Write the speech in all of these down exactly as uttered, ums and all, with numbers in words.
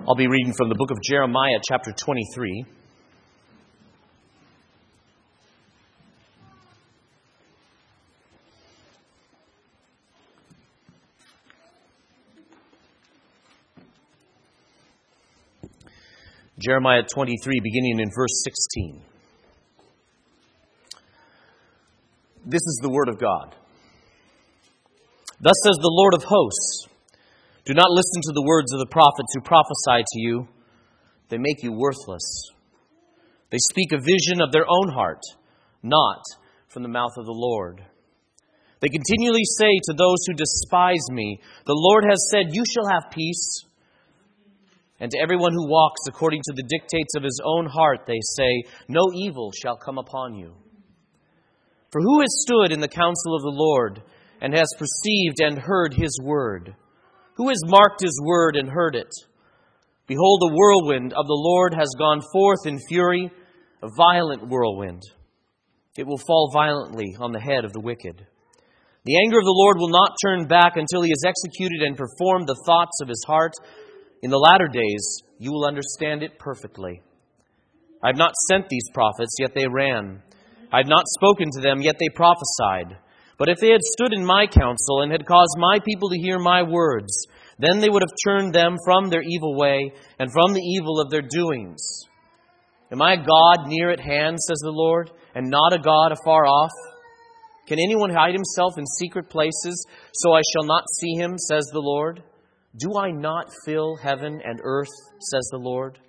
I'll be reading from the book of Jeremiah, chapter twenty-three. Jeremiah twenty-three, beginning in verse sixteen. This is the word of God. Thus says the Lord of hosts, do not listen to the words of the prophets who prophesy to you. They make you worthless. They speak a vision of their own heart, not from the mouth of the Lord. They continually say to those who despise me, the Lord has said, you shall have peace. And to everyone who walks according to the dictates of his own heart, they say, no evil shall come upon you. For who has stood in the counsel of the Lord and has perceived and heard his word? Who has marked his word and heard it? Behold, the whirlwind of the Lord has gone forth in fury, a violent whirlwind. It will fall violently on the head of the wicked. The anger of the Lord will not turn back until he has executed and performed the thoughts of his heart. In the latter days, you will understand it perfectly. I have not sent these prophets, yet they ran. I have not spoken to them, yet they prophesied. But if they had stood in my counsel and had caused my people to hear my words, then they would have turned them from their evil way and from the evil of their doings. Am I a God near at hand, says the Lord, and not a God afar off? Can anyone hide himself in secret places, so I shall not see him, says the Lord? Do I not fill heaven and earth, says the Lord?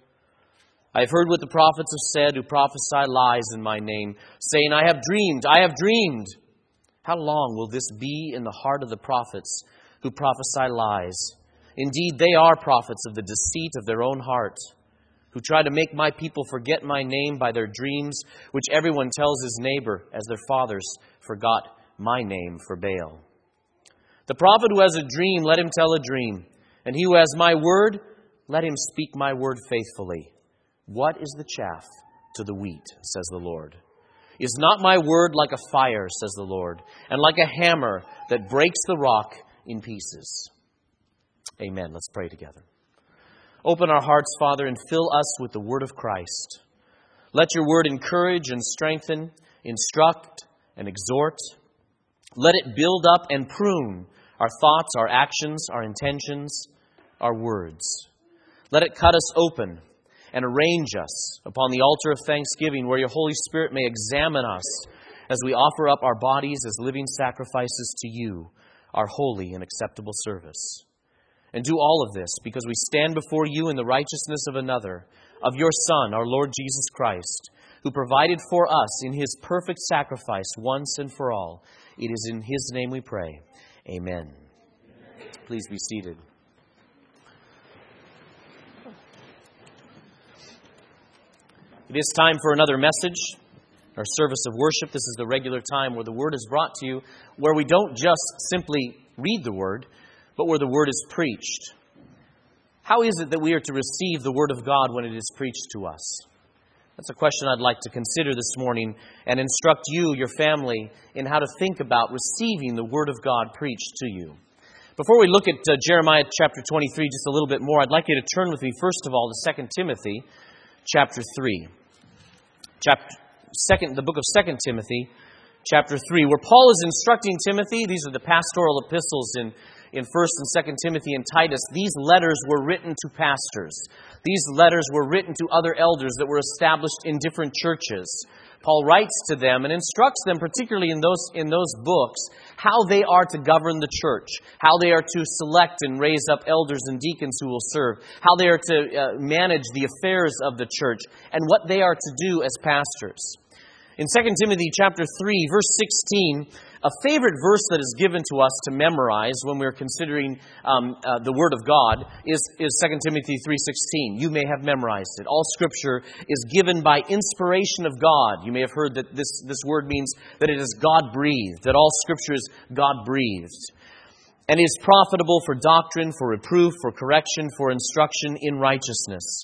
I have heard what the prophets have said who prophesy lies in my name, saying, I have dreamed, I have dreamed. How long will this be in the heart of the prophets who prophesy lies? Indeed, they are prophets of the deceit of their own heart, who try to make my people forget my name by their dreams, which everyone tells his neighbor, as their fathers forgot my name for Baal. The prophet who has a dream, let him tell a dream. And he who has my word, let him speak my word faithfully. What is the chaff to the wheat, says the Lord? Is not my word like a fire, says the Lord, and like a hammer that breaks the rock in pieces? Amen. Let's pray together. Open our hearts, Father, and fill us with the word of Christ. Let your word encourage and strengthen, instruct and exhort. Let it build up and prune our thoughts, our actions, our intentions, our words. Let it cut us open and arrange us upon the altar of thanksgiving, where your Holy Spirit may examine us as we offer up our bodies as living sacrifices to you, our holy and acceptable service. And do all of this because we stand before you in the righteousness of another, of your Son, our Lord Jesus Christ, who provided for us in his perfect sacrifice once and for all. It is in his name we pray. Amen. Please be seated. It is time for another message, our service of worship. This is the regular time where the Word is brought to you, where we don't just simply read the Word, but where the Word is preached. How is it that we are to receive the Word of God when it is preached to us? That's a question I'd like to consider this morning and instruct you, your family, in how to think about receiving the Word of God preached to you. Before we look at uh, Jeremiah chapter twenty-three just a little bit more, I'd like you to turn with me first of all to Second Timothy chapter three. Chapter second, the book of Second Timothy, chapter three, where Paul is instructing Timothy. These are the pastoral epistles in, in First and Second Timothy and Titus. These letters were written to pastors. These letters were written to other elders that were established in different churches. Paul writes to them and instructs them, particularly in those in those books, how they are to govern the church, how they are to select and raise up elders and deacons who will serve, how they are to uh, manage the affairs of the church, and what they are to do as pastors. In Second Timothy chapter three, verse sixteen, a favorite verse that is given to us to memorize when we're considering um, uh, the Word of God is, is Second Timothy three sixteen. You may have memorized it. All Scripture is given by inspiration of God. You may have heard that this, this word means that it is God-breathed, that all Scripture is God-breathed. And is profitable for doctrine, for reproof, for correction, for instruction in righteousness,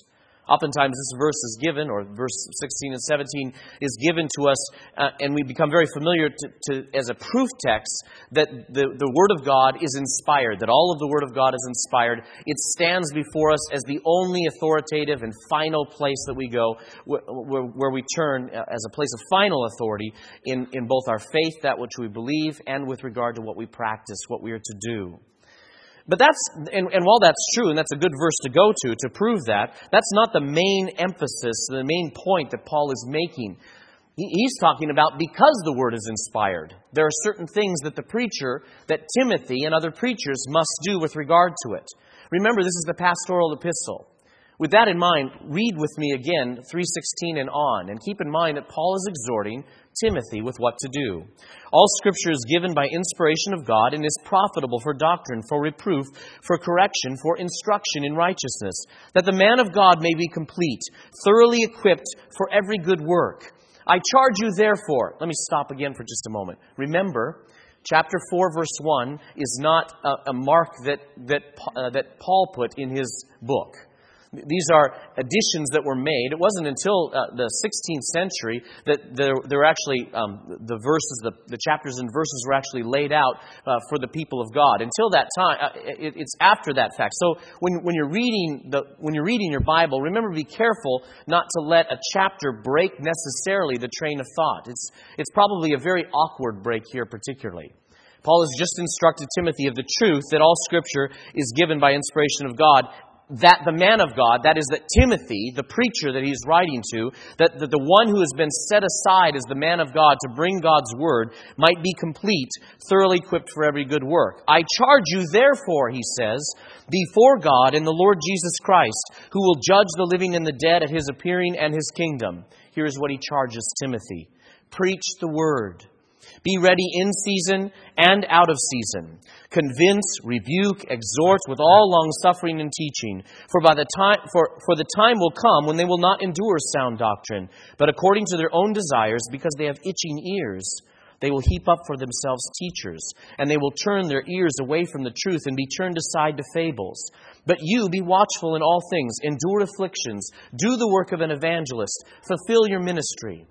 Oftentimes this verse is given, or verse sixteen and seventeen is given to us, uh, and we become very familiar to, to, as a proof text that the, the Word of God is inspired, that all of the Word of God is inspired. It stands before us as the only authoritative and final place that we go, where, where, where we turn as a place of final authority in, in both our faith, that which we believe, and with regard to what we practice, what we are to do. But that's, and, and while that's true, and that's a good verse to go to, to prove that, that's not the main emphasis, the main point that Paul is making. He, he's talking about because the Word is inspired. There are certain things that the preacher, that Timothy and other preachers must do with regard to it. Remember, this is the pastoral epistle. With that in mind, read with me again three sixteen and on, and keep in mind that Paul is exhorting Timothy with what to do. All Scripture is given by inspiration of God and is profitable for doctrine, for reproof, for correction, for instruction in righteousness, that the man of God may be complete, thoroughly equipped for every good work. I charge you therefore, let me stop again for just a moment. Remember, chapter four, verse one is not a, a mark that, that, uh, that Paul put in his book. These are additions that were made. It wasn't until uh, the sixteenth century that there, there were actually um, the verses, the, the chapters and verses were actually laid out uh, for the people of God. Until that time, uh, it, it's after that fact. So when, when you're reading the when you're reading your Bible, remember to be careful not to let a chapter break necessarily the train of thought. It's it's probably a very awkward break here, particularly. Paul has just instructed Timothy of the truth that all Scripture is given by inspiration of God. That the man of God, that is that Timothy, the preacher that he's writing to, that, that the one who has been set aside as the man of God to bring God's word might be complete, thoroughly equipped for every good work. I charge you therefore, he says, before God and the Lord Jesus Christ, who will judge the living and the dead at his appearing and his kingdom. Here's what he charges Timothy. Preach the word. Be ready in season and out of season. Convince, rebuke, exhort with all long-suffering and teaching. For by the time, for, for the time will come when they will not endure sound doctrine, but according to their own desires, because they have itching ears, they will heap up for themselves teachers, and they will turn their ears away from the truth and be turned aside to fables. But you be watchful in all things, endure afflictions, do the work of an evangelist, fulfill your ministry.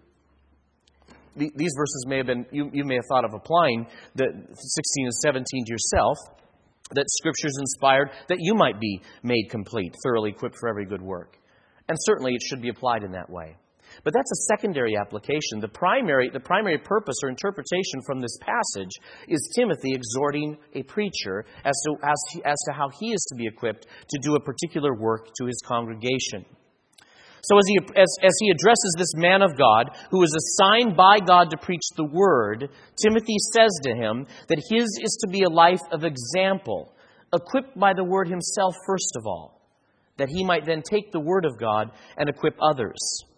These verses may have been, you, you may have thought of applying the sixteen and seventeen to yourself, that Scripture is inspired, that you might be made complete, thoroughly equipped for every good work. And certainly it should be applied in that way. But that's a secondary application. The primary, the primary purpose or interpretation from this passage is Timothy exhorting a preacher as to, as to, as to how he is to be equipped to do a particular work to his congregation. So as he, as, as he addresses this man of God, who is assigned by God to preach the word, Timothy says to him that his is to be a life of example, equipped by the word himself first of all, that he might then take the word of God and equip others.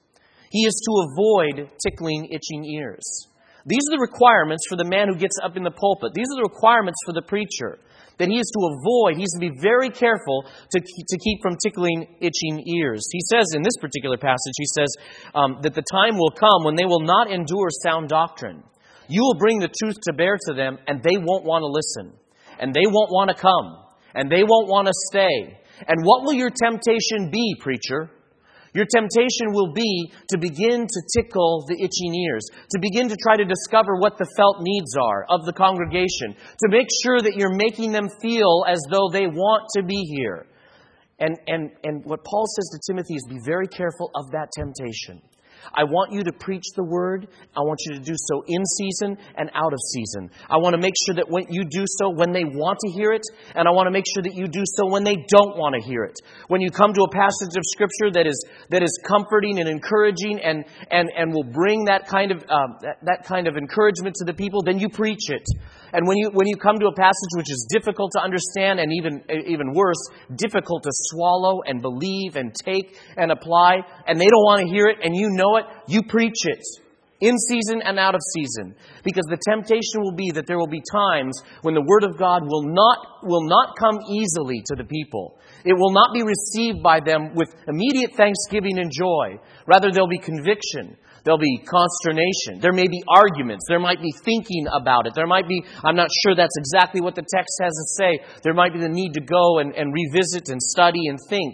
He is to avoid tickling itching ears. These are the requirements for the man who gets up in the pulpit. These are the requirements for the preacher. That he is to avoid, he is to be very careful to, to keep from tickling itching ears. He says in this particular passage, he says um, that the time will come when they will not endure sound doctrine. You will bring the truth to bear to them, and they won't want to listen. And they won't want to come. And they won't want to stay. And what will your temptation be, preacher? Your temptation will be to begin to tickle the itching ears, to begin to try to discover what the felt needs are of the congregation, to make sure that you're making them feel as though they want to be here. And, and, and what Paul says to Timothy is be very careful of that temptation. I want you to preach the word. I want you to do so in season and out of season. I want to make sure that when you do so when they want to hear it, and I want to make sure that you do so when they don't want to hear it. When you come to a passage of Scripture that is that is comforting and encouraging and and and will bring that kind of um, that, that kind of encouragement to the people, then you preach it. And when you when you come to a passage which is difficult to understand and even even worse, difficult to swallow and believe and take and apply, and they don't want to hear it, and you know it, you preach it in season and out of season. Because the temptation will be that there will be times when the Word of God will not will not come easily to the people. It will not be received by them with immediate thanksgiving and joy. Rather, there'll be conviction. There'll be consternation. There may be arguments. There might be thinking about it. There might be, I'm not sure that's exactly what the text has to say. There might be the need to go and, and revisit and study and think.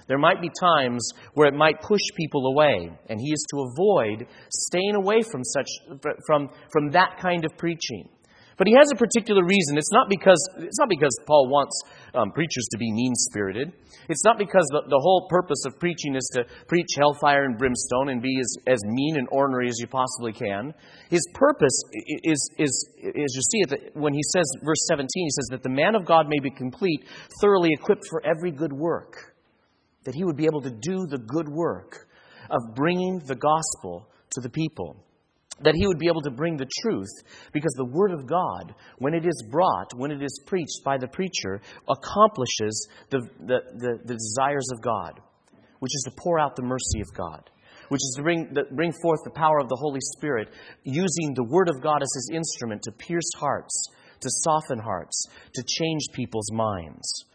There might be times where it might push people away, and he is to avoid staying away from such from, from that kind of preaching. But he has a particular reason. It's not because it's not because Paul wants um, preachers to be mean-spirited. It's not because the, the whole purpose of preaching is to preach hellfire and brimstone and be as, as mean and ornery as you possibly can. His purpose is, is, is you see it when he says, verse seventeen, he says that the man of God may be complete, thoroughly equipped for every good work. That he would be able to do the good work of bringing the gospel to the people. That he would be able to bring the truth, because the Word of God, when it is brought, when it is preached by the preacher, accomplishes the, the, the, the desires of God, which is to pour out the mercy of God, which is to bring, the, bring forth the power of the Holy Spirit, using the Word of God as his instrument to pierce hearts, to soften hearts, to change people's minds.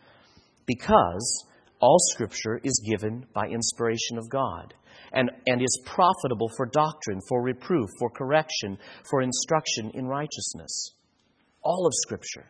Because all Scripture is given by inspiration of God. And, and is profitable for doctrine, for reproof, for correction, for instruction in righteousness. All of Scripture.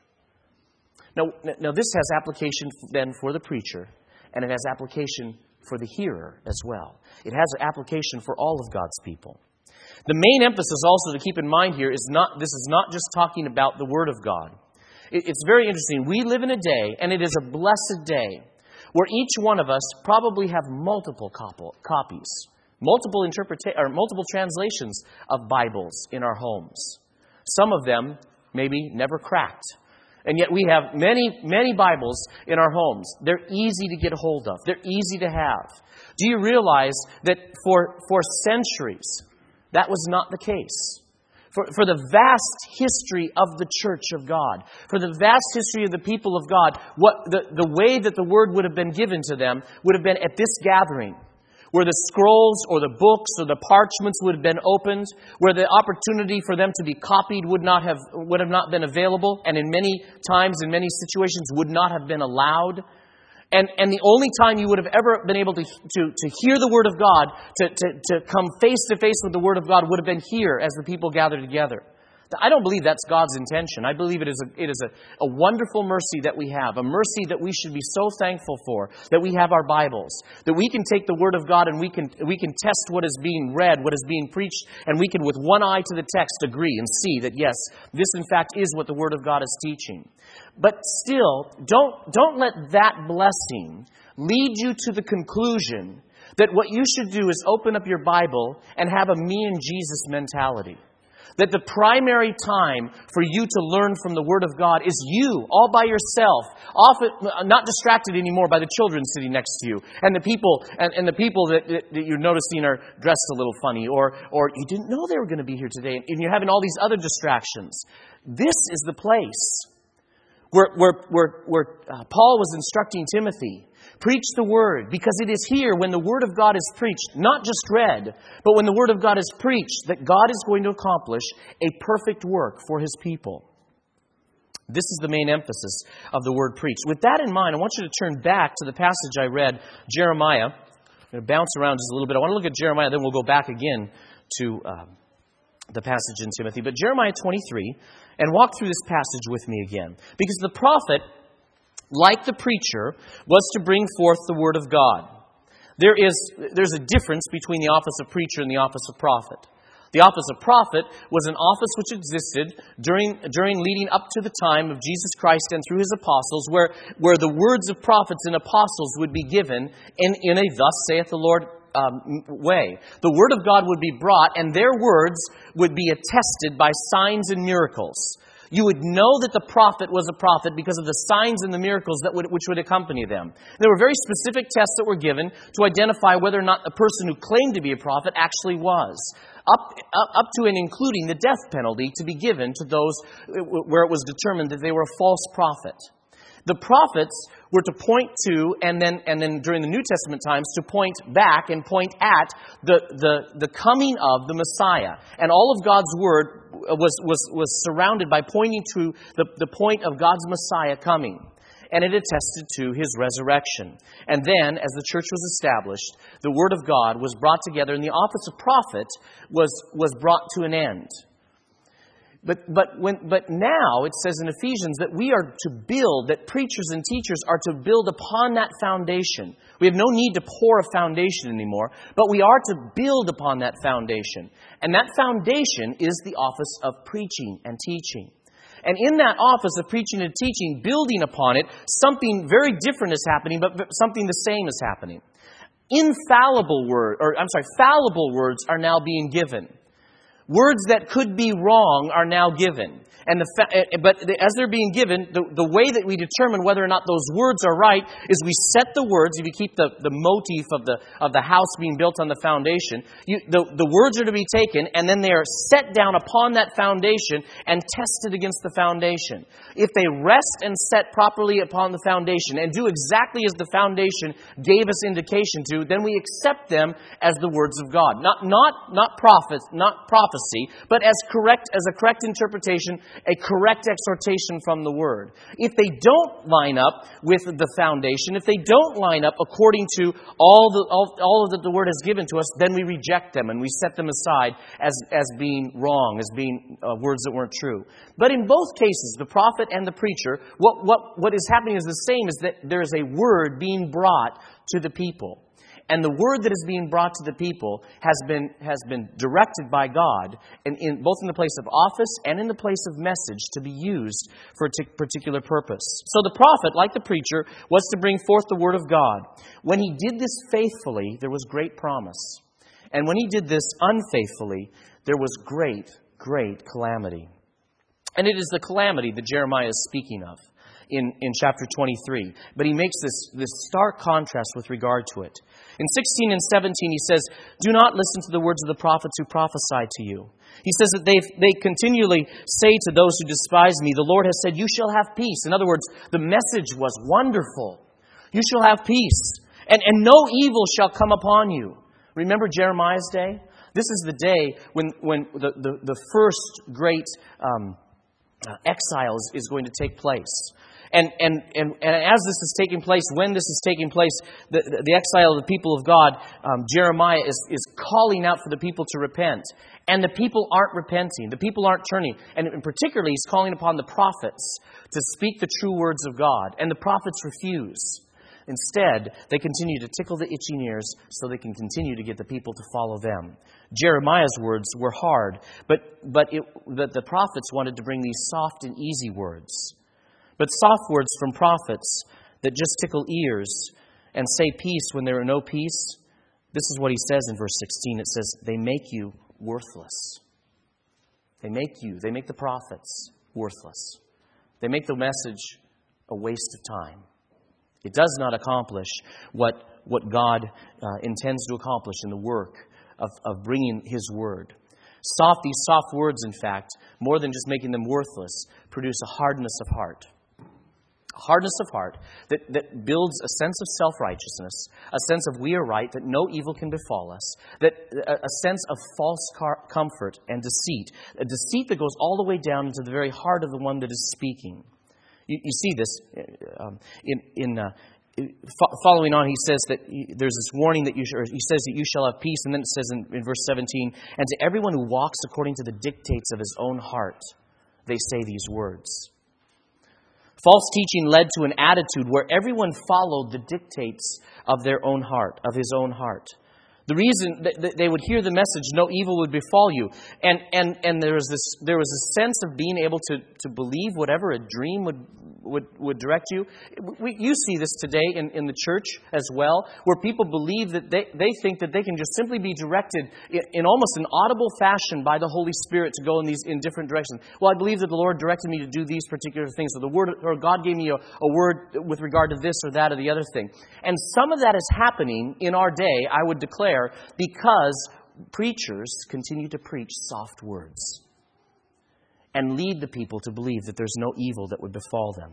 Now, now this has application then for the preacher, and it has application for the hearer as well. It has application for all of God's people. The main emphasis also to keep in mind here is not this is not just talking about the Word of God. It, it's very interesting. We live in a day, and it is a blessed day, where each one of us probably have multiple copies, multiple interpreta- or multiple translations of Bibles in our homes. Some of them maybe never cracked. And yet we have many, many Bibles in our homes. They're easy to get a hold of. They're easy to have. Do you realize that for, for centuries, that was not the case? For, for the vast history of the Church of God, for the vast history of the people of God, what the, the way that the Word would have been given to them would have been at this gathering, where the scrolls or the books or the parchments would have been opened, where the opportunity for them to be copied would not have would have not been available, and in many times, in many situations, would not have been allowed. And, and the only time you would have ever been able to, to, to hear the Word of God, to, to, to come face to face with the Word of God, would have been here as the people gathered together. I don't believe that's God's intention. I believe it is a, it is a, a wonderful mercy that we have, a mercy that we should be so thankful for, that we have our Bibles, that we can take the Word of God and we can we can test what is being read, what is being preached, and we can, with one eye to the text, agree and see that, yes, this in fact is what the Word of God is teaching. But still, don't, don't let that blessing lead you to the conclusion that what you should do is open up your Bible and have a me and Jesus mentality. That the primary time for you to learn from the Word of God is you, all by yourself, often not distracted anymore by the children sitting next to you, and the people and, and the people that, that, that you're noticing are dressed a little funny, or or you didn't know they were going to be here today, and you're having all these other distractions. This is the place where where where, where uh, Paul was instructing Timothy. Preach the Word, because it is here when the Word of God is preached, not just read, but when the Word of God is preached, that God is going to accomplish a perfect work for His people. This is the main emphasis of the word preached. With that in mind, I want you to turn back to the passage I read, Jeremiah. I'm going to bounce around just a little bit. I want to look at Jeremiah, then we'll go back again to um, the passage in Timothy. But Jeremiah twenty-three, and walk through this passage with me again. Because the prophet, like the preacher, was to bring forth the Word of God. There is there's a difference between the office of preacher and the office of prophet. The office of prophet was an office which existed during during leading up to the time of Jesus Christ and through His apostles, where, where the words of prophets and apostles would be given in, in a thus saith the Lord um, way. The Word of God would be brought, and their words would be attested by signs and miracles. You would know that the prophet was a prophet because of the signs and the miracles that would, which would accompany them. There were very specific tests that were given to identify whether or not the person who claimed to be a prophet actually was. Up, up, up to and including the death penalty to be given to those where it was determined that they were a false prophet. The prophets were to point to, and then and then during the New Testament times, to point back and point at the, the, the coming of the Messiah. And all of God's Word was, was, was surrounded by pointing to the, the point of God's Messiah coming. And it attested to His resurrection. And then, as the church was established, the Word of God was brought together, and the office of prophet was, was brought to an end. But but when but now it says in Ephesians that we are to build, that preachers and teachers are to build upon that foundation. We have no need to pour a foundation anymore, but we are to build upon that foundation. And that foundation is the office of preaching and teaching. And in that office of preaching and teaching, building upon it, something very different is happening, but something the same is happening. Infallible word, or I'm sorry, fallible words are now being given. Words that could be wrong are now given. And the fa- but as they're being given, the, the way that we determine whether or not those words are right is we set the words. If you keep the, the motif of the of the house being built on the foundation, you, the, the words are to be taken, and then they are set down upon that foundation and tested against the foundation. If they rest and set properly upon the foundation and do exactly as the foundation gave us indication to, then we accept them as the words of God. Not not not prophet, not prophecy, but as correct as a correct interpretation, a correct exhortation from the Word. If they don't line up with the foundation, if they don't line up according to all the all, all that the Word has given to us, then we reject them and we set them aside as, as being wrong, as being uh, words that weren't true. But in both cases, the prophet and the preacher, what, what, what is happening is the same, is that there is a word being brought to the people. And the word that is being brought to the people has been has been directed by God, in, in both in the place of office and in the place of message, to be used for a t- particular purpose. So the prophet, like the preacher, was to bring forth the word of God. When he did this faithfully, there was great promise. And when he did this unfaithfully, there was great, great calamity. And it is the calamity that Jeremiah is speaking of in, in chapter twenty-three. But he makes this, this stark contrast with regard to it. In sixteen and seventeen, he says, "Do not listen to the words of the prophets who prophesy to you." He says that they they continually say to those who despise me, "The Lord has said, you shall have peace." In other words, the message was wonderful. You shall have peace, and, and no evil shall come upon you. Remember Jeremiah's day? This is the day when, when the, the, the first great um, uh, exile is, is going to take place. And, and and and as this is taking place, when this is taking place, the, the, the exile of the people of God, um, Jeremiah is, is calling out for the people to repent. And the people aren't repenting. The people aren't turning. And in particularly, he's calling upon the prophets to speak the true words of God. And the prophets refuse. Instead, they continue to tickle the itching ears so they can continue to get the people to follow them. Jeremiah's words were hard, but but it, the, the prophets wanted to bring these soft and easy words. But soft words from prophets that just tickle ears and say peace when there are no peace, this is what he says in verse sixteen. It says, they make you worthless. They make you, they make the prophets worthless. They make the message a waste of time. It does not accomplish what, what God uh, intends to accomplish in the work of, of bringing His Word. Soft, these soft words, in fact, more than just making them worthless, produce a hardness of heart. A hardness of heart that, that builds a sense of self-righteousness, a sense of we are right, that no evil can befall us, that a, a sense of false car- comfort and deceit, a deceit that goes all the way down into the very heart of the one that is speaking. You, you see this um, in, in uh, following on. He says that there's this warning that you sh- or he says that you shall have peace, and then it says in, in verse seventeen, and to everyone who walks according to the dictates of his own heart, they say these words. False teaching led to an attitude where everyone followed the dictates of their own heart, of his own heart. The reason that they would hear the message, no evil would befall you. And and and there was this there was a sense of being able to, to believe whatever a dream would would, would direct you. We, you see this today in, in the church as well, where people believe that they, they think that they can just simply be directed in, in almost an audible fashion by the Holy Spirit to go in these in different directions. Well, I believe that the Lord directed me to do these particular things, or the word or God gave me a, a word with regard to this or that or the other thing. And some of that is happening in our day, I would declare, because preachers continue to preach soft words and lead the people to believe that there's no evil that would befall them.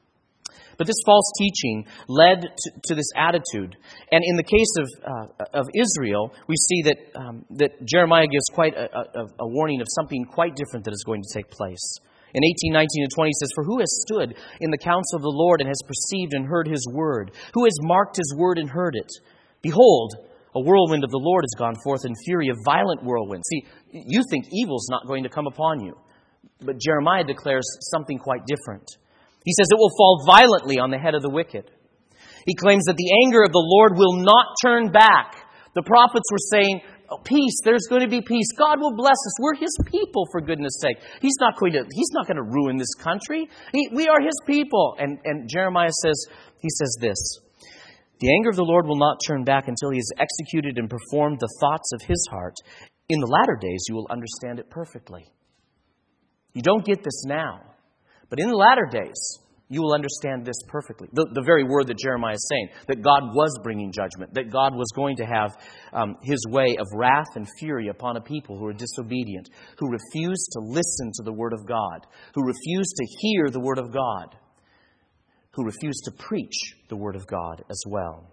But this false teaching led to, to this attitude. And in the case of uh, of Israel, we see that um, that Jeremiah gives quite a, a, a warning of something quite different that is going to take place. In eighteen, nineteen, and twenty, it says, "For who has stood in the counsel of the Lord and has perceived and heard His word? Who has marked His word and heard it? Behold, a whirlwind of the Lord has gone forth in fury, a violent whirlwind." See, you think evil's not going to come upon you. But Jeremiah declares something quite different. He says it will fall violently on the head of the wicked. He claims that the anger of the Lord will not turn back. The prophets were saying, oh, peace, there's going to be peace. God will bless us. We're His people, for goodness sake. He's not going to, He's not going to ruin this country. He, we are His people. And, and Jeremiah says, he says this, the anger of the Lord will not turn back until He has executed and performed the thoughts of His heart. In the latter days, you will understand it perfectly. You don't get this now. But in the latter days, you will understand this perfectly. The, the very word that Jeremiah is saying, that God was bringing judgment, that God was going to have um, His way of wrath and fury upon a people who are disobedient, who refuse to listen to the Word of God, who refuse to hear the Word of God, who refuse to preach the Word of God as well.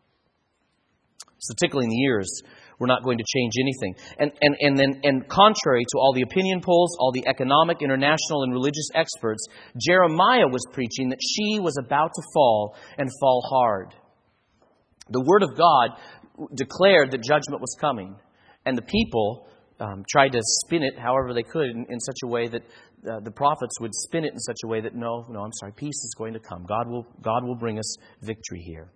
So tickling the ears, we're not going to change anything. And and and then and contrary to all the opinion polls, all the economic, international, and religious experts, Jeremiah was preaching that she was about to fall and fall hard. The Word of God declared that judgment was coming, and the people um, tried to spin it however they could in, in such a way that uh, the prophets would spin it in such a way that no, no, I'm sorry, peace is going to come. God will God will bring us victory here.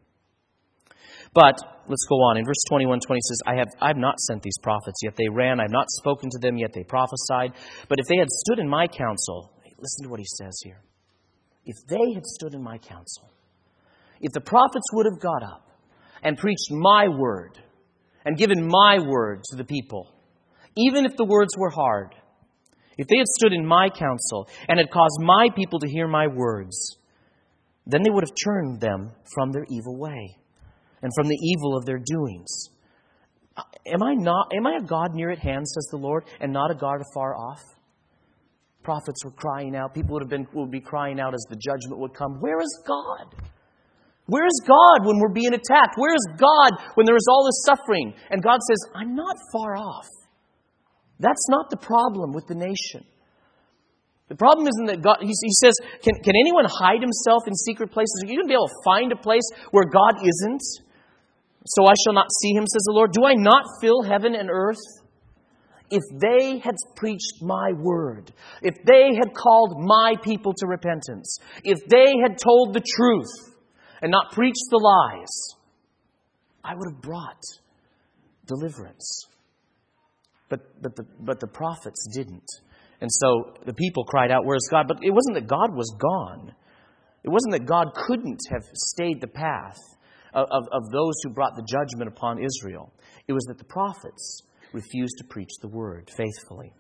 But let's go on. In verse twenty-one, twenty says, I have I have not sent these prophets, yet they ran. I have not spoken to them, yet they prophesied. But if they had stood in my counsel, listen to what he says here. If they had stood in my counsel, if the prophets would have got up and preached my word and given my word to the people, even if the words were hard, if they had stood in my counsel and had caused my people to hear my words, then they would have turned them from their evil way and from the evil of their doings. Am I not? Am I a God near at hand, says the Lord, and not a God afar off? Prophets were crying out. People would have been would be crying out as the judgment would come. Where is God? Where is God when we're being attacked? Where is God when there is all this suffering? And God says, I'm not far off. That's not the problem with the nation. The problem isn't that God, he, he says, can, can anyone hide himself in secret places? Are you going to be able to find a place where God isn't? So I shall not see Him, says the Lord. Do I not fill heaven and earth? If they had preached my word, if they had called my people to repentance, if they had told the truth and not preached the lies, I would have brought deliverance. But, but, the, but the prophets didn't. And so the people cried out, where is God? But it wasn't that God was gone. It wasn't that God couldn't have stayed the path of, of, of those who brought the judgment upon Israel. It was that the prophets refused to preach the word faithfully.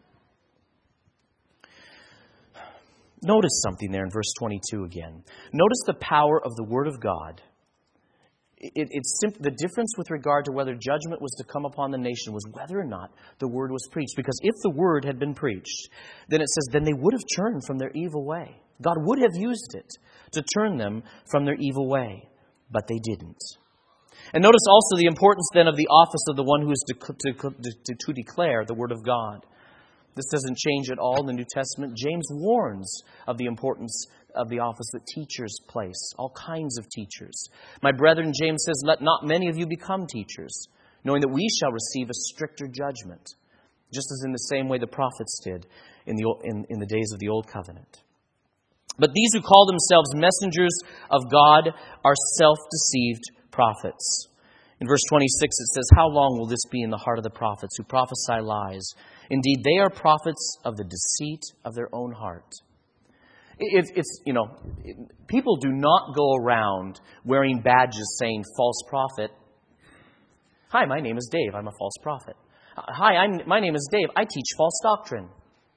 Notice something there in verse twenty-two again. Notice the power of the Word of God. It, it's simple, the difference with regard to whether judgment was to come upon the nation was whether or not the Word was preached. Because if the Word had been preached, then it says, then they would have turned from their evil way. God would have used it to turn them from their evil way. But they didn't. And notice also the importance then of the office of the one who is to, to, to, to declare the Word of God. This doesn't change at all in the New Testament. James warns of the importance of the office that teachers place, all kinds of teachers. My brethren, James says, let not many of you become teachers, knowing that we shall receive a stricter judgment, just as in the same way the prophets did in the, in, in the days of the Old Covenant. But these who call themselves messengers of God are self-deceived prophets. In verse twenty-six it says, how long will this be in the heart of the prophets who prophesy lies? Indeed, they are prophets of the deceit of their own heart. It's, it's you know, people do not go around wearing badges saying false prophet. Hi, my name is Dave. I'm a false prophet. Hi, I'm, my name is Dave. I teach false doctrine.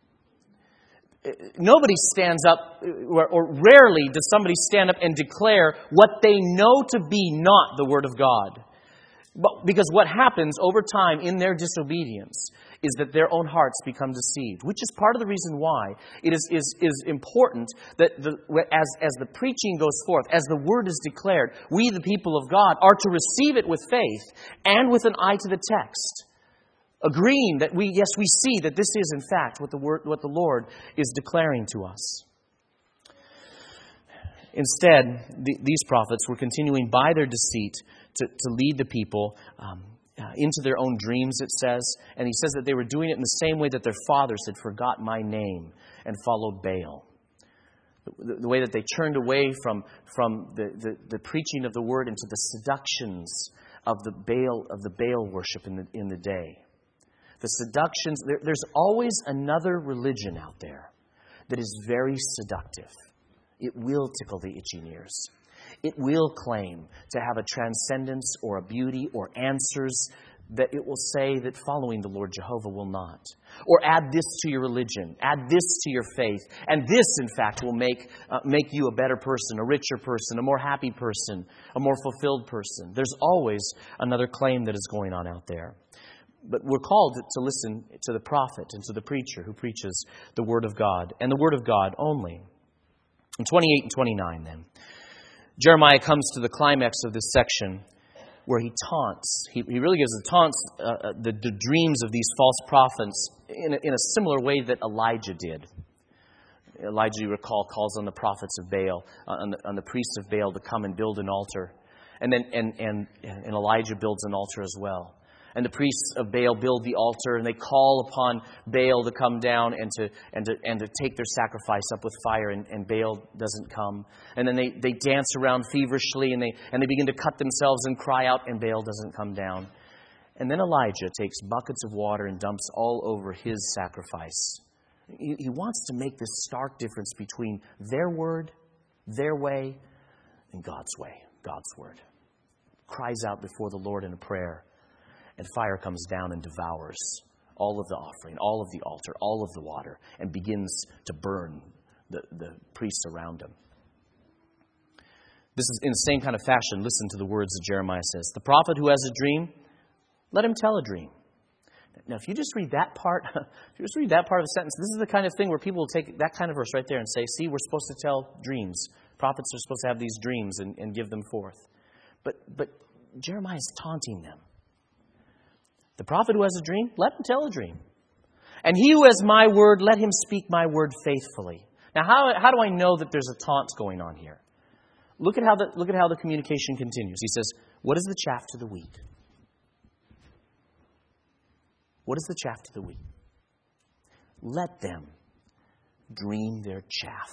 Nobody stands up, or, or rarely does somebody stand up and declare what they know to be not the Word of God. But because what happens over time in their disobedience is that their own hearts become deceived, which is part of the reason why it is, is, is important that the, as, as the preaching goes forth, as the Word is declared, we, the people of God, are to receive it with faith and with an eye to the text, agreeing that we, yes, we see that this is in fact what the word, what the Lord is declaring to us. Instead, the, these prophets were continuing by their deceit to, to lead the people um, into their own dreams, it says. And he says that they were doing it in the same way that their fathers had forgotten my name and followed Baal. The, the way that they turned away from, from the, the, the preaching of the word into the seductions of the Baal, of the Baal worship in the, in the day. The seductions, there, there's always another religion out there that is very seductive. It will tickle the itching ears. It will claim to have a transcendence or a beauty or answers that it will say that following the Lord Jehovah will not. Or add this to your religion, add this to your faith, and this, in fact, will make uh, make you a better person, a richer person, a more happy person, a more fulfilled person. There's always another claim that is going on out there. But we're called to listen to the prophet and to the preacher who preaches the Word of God, and the Word of God only. In twenty-eight and twenty-nine, then, Jeremiah comes to the climax of this section where he taunts. He, he really gives the taunts, uh, the, the dreams of these false prophets in a, in a similar way that Elijah did. Elijah, you recall, calls on the prophets of Baal, uh, on, the, on the priests of Baal to come and build an altar. And then and, and, and Elijah builds an altar as well. And the priests of Baal build the altar, and they call upon Baal to come down and to and to and to take their sacrifice up with fire, and, and Baal doesn't come. And then they, they dance around feverishly, and they and they begin to cut themselves and cry out, and Baal doesn't come down. And then Elijah takes buckets of water and dumps all over his sacrifice. He, he wants to make this stark difference between their word, their way, and God's way, God's word. Cries out before the Lord in a prayer. And fire comes down and devours all of the offering, all of the altar, all of the water, and begins to burn the, the priests around him. This is in the same kind of fashion. Listen to the words that Jeremiah says. The prophet who has a dream, let him tell a dream. Now, if you just read that part, if you just read that part of the sentence, this is the kind of thing where people will take that kind of verse right there and say, see, we're supposed to tell dreams. Prophets are supposed to have these dreams and, and give them forth. But, but Jeremiah is taunting them. The prophet who has a dream, let him tell a dream. And he who has my word, let him speak my word faithfully. Now, how, how do I know that there's a taunt going on here? Look at how the, look at how the communication continues. He says, what is the chaff to the wheat? What is the chaff to the wheat? Let them dream their chaff.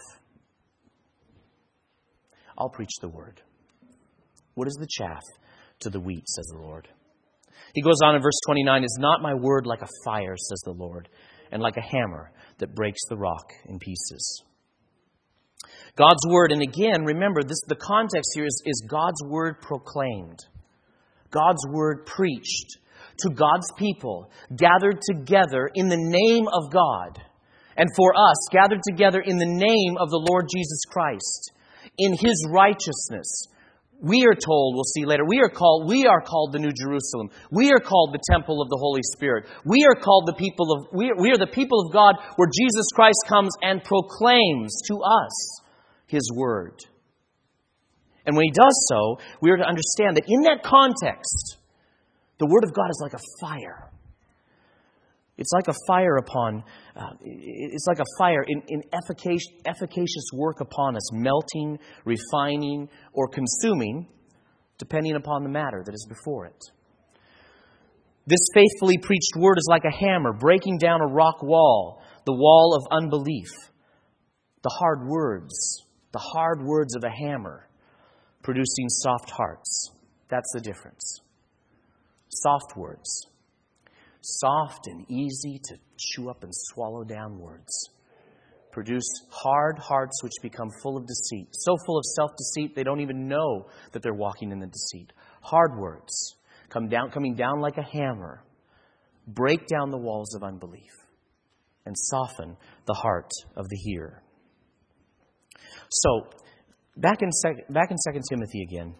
I'll preach the word. What is the chaff to the wheat, says the Lord. He goes on in verse twenty-nine, is not my word like a fire, says the Lord, and like a hammer that breaks the rock in pieces. God's word, and again, remember, this the context here is, is God's word proclaimed. God's word preached to God's people, gathered together in the name of God. And for us, gathered together in the name of the Lord Jesus Christ, in His righteousness. We are told, we'll see later, we are called, we are called the New Jerusalem. We are called the temple of the Holy Spirit. We are called the people of, we are, we are the people of God where Jesus Christ comes and proclaims to us His word. And when He does so, we are to understand that in that context, the word of God is like a fire. It's like a fire upon, uh, it's like a fire in, in efficacious, efficacious work upon us, melting, refining, or consuming, depending upon the matter that is before it. This faithfully preached word is like a hammer, breaking down a rock wall, the wall of unbelief. The hard words, the hard words of a hammer, producing soft hearts. That's the difference. Soft words. Soft and easy to chew up and swallow down words produce hard hearts which become full of deceit. So full of self-deceit they don't even know that they're walking in the deceit. Hard words come down, coming down like a hammer, break down the walls of unbelief and soften the heart of the hearer. So, back in sec- back in Second Timothy again,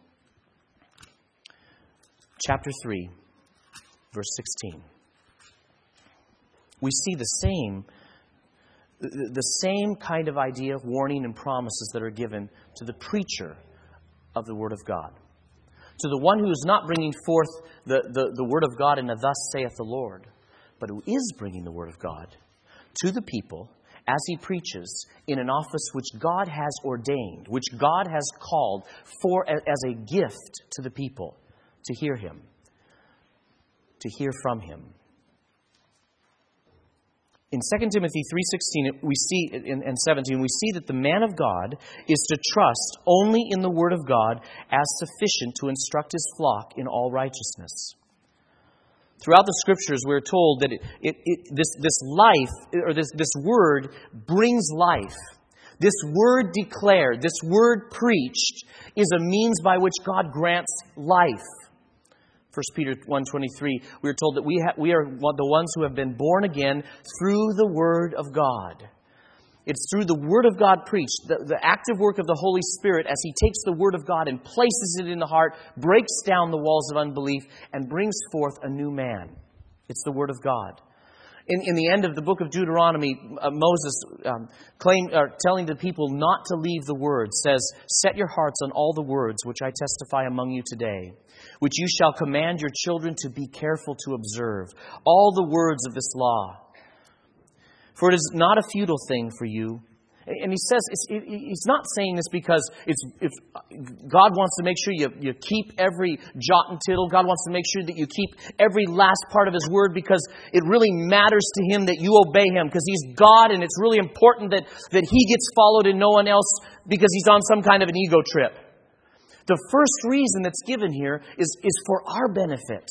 chapter three, verse sixteen. We see the same, the same kind of idea of warning and promises that are given to the preacher of the Word of God. To the one who is not bringing forth the, the, the Word of God in a thus saith the Lord, but who is bringing the Word of God to the people as he preaches in an office which God has ordained, which God has called for as a gift to the people to hear him. to hear from Him. In Second Timothy three sixteen we see, and seventeen, we see that the man of God is to trust only in the Word of God as sufficient to instruct his flock in all righteousness. Throughout the Scriptures, we're told that it, it, it, this, this life, or this, this Word brings life. This Word declared, this Word preached, is a means by which God grants life. First Peter one twenty-three, we are told that we, ha- we are the ones who have been born again through the Word of God. It's through the Word of God preached, the, the active work of the Holy Spirit as He takes the Word of God and places it in the heart, breaks down the walls of unbelief, and brings forth a new man. It's the Word of God. In, in the end of the book of Deuteronomy, uh, Moses um, claimed, or telling the people not to leave the Word, says, "Set your hearts on all the words which I testify among you today, which you shall command your children to be careful to observe, all the words of this law. For it is not a futile thing for you." And he says, it's, it, he's not saying this because it's, if God wants to make sure you, you keep every jot and tittle. God wants to make sure that you keep every last part of His Word because it really matters to Him that you obey Him because He's God and it's really important that, that He gets followed and no one else because He's on some kind of an ego trip. The first reason that's given here is, is for our benefit.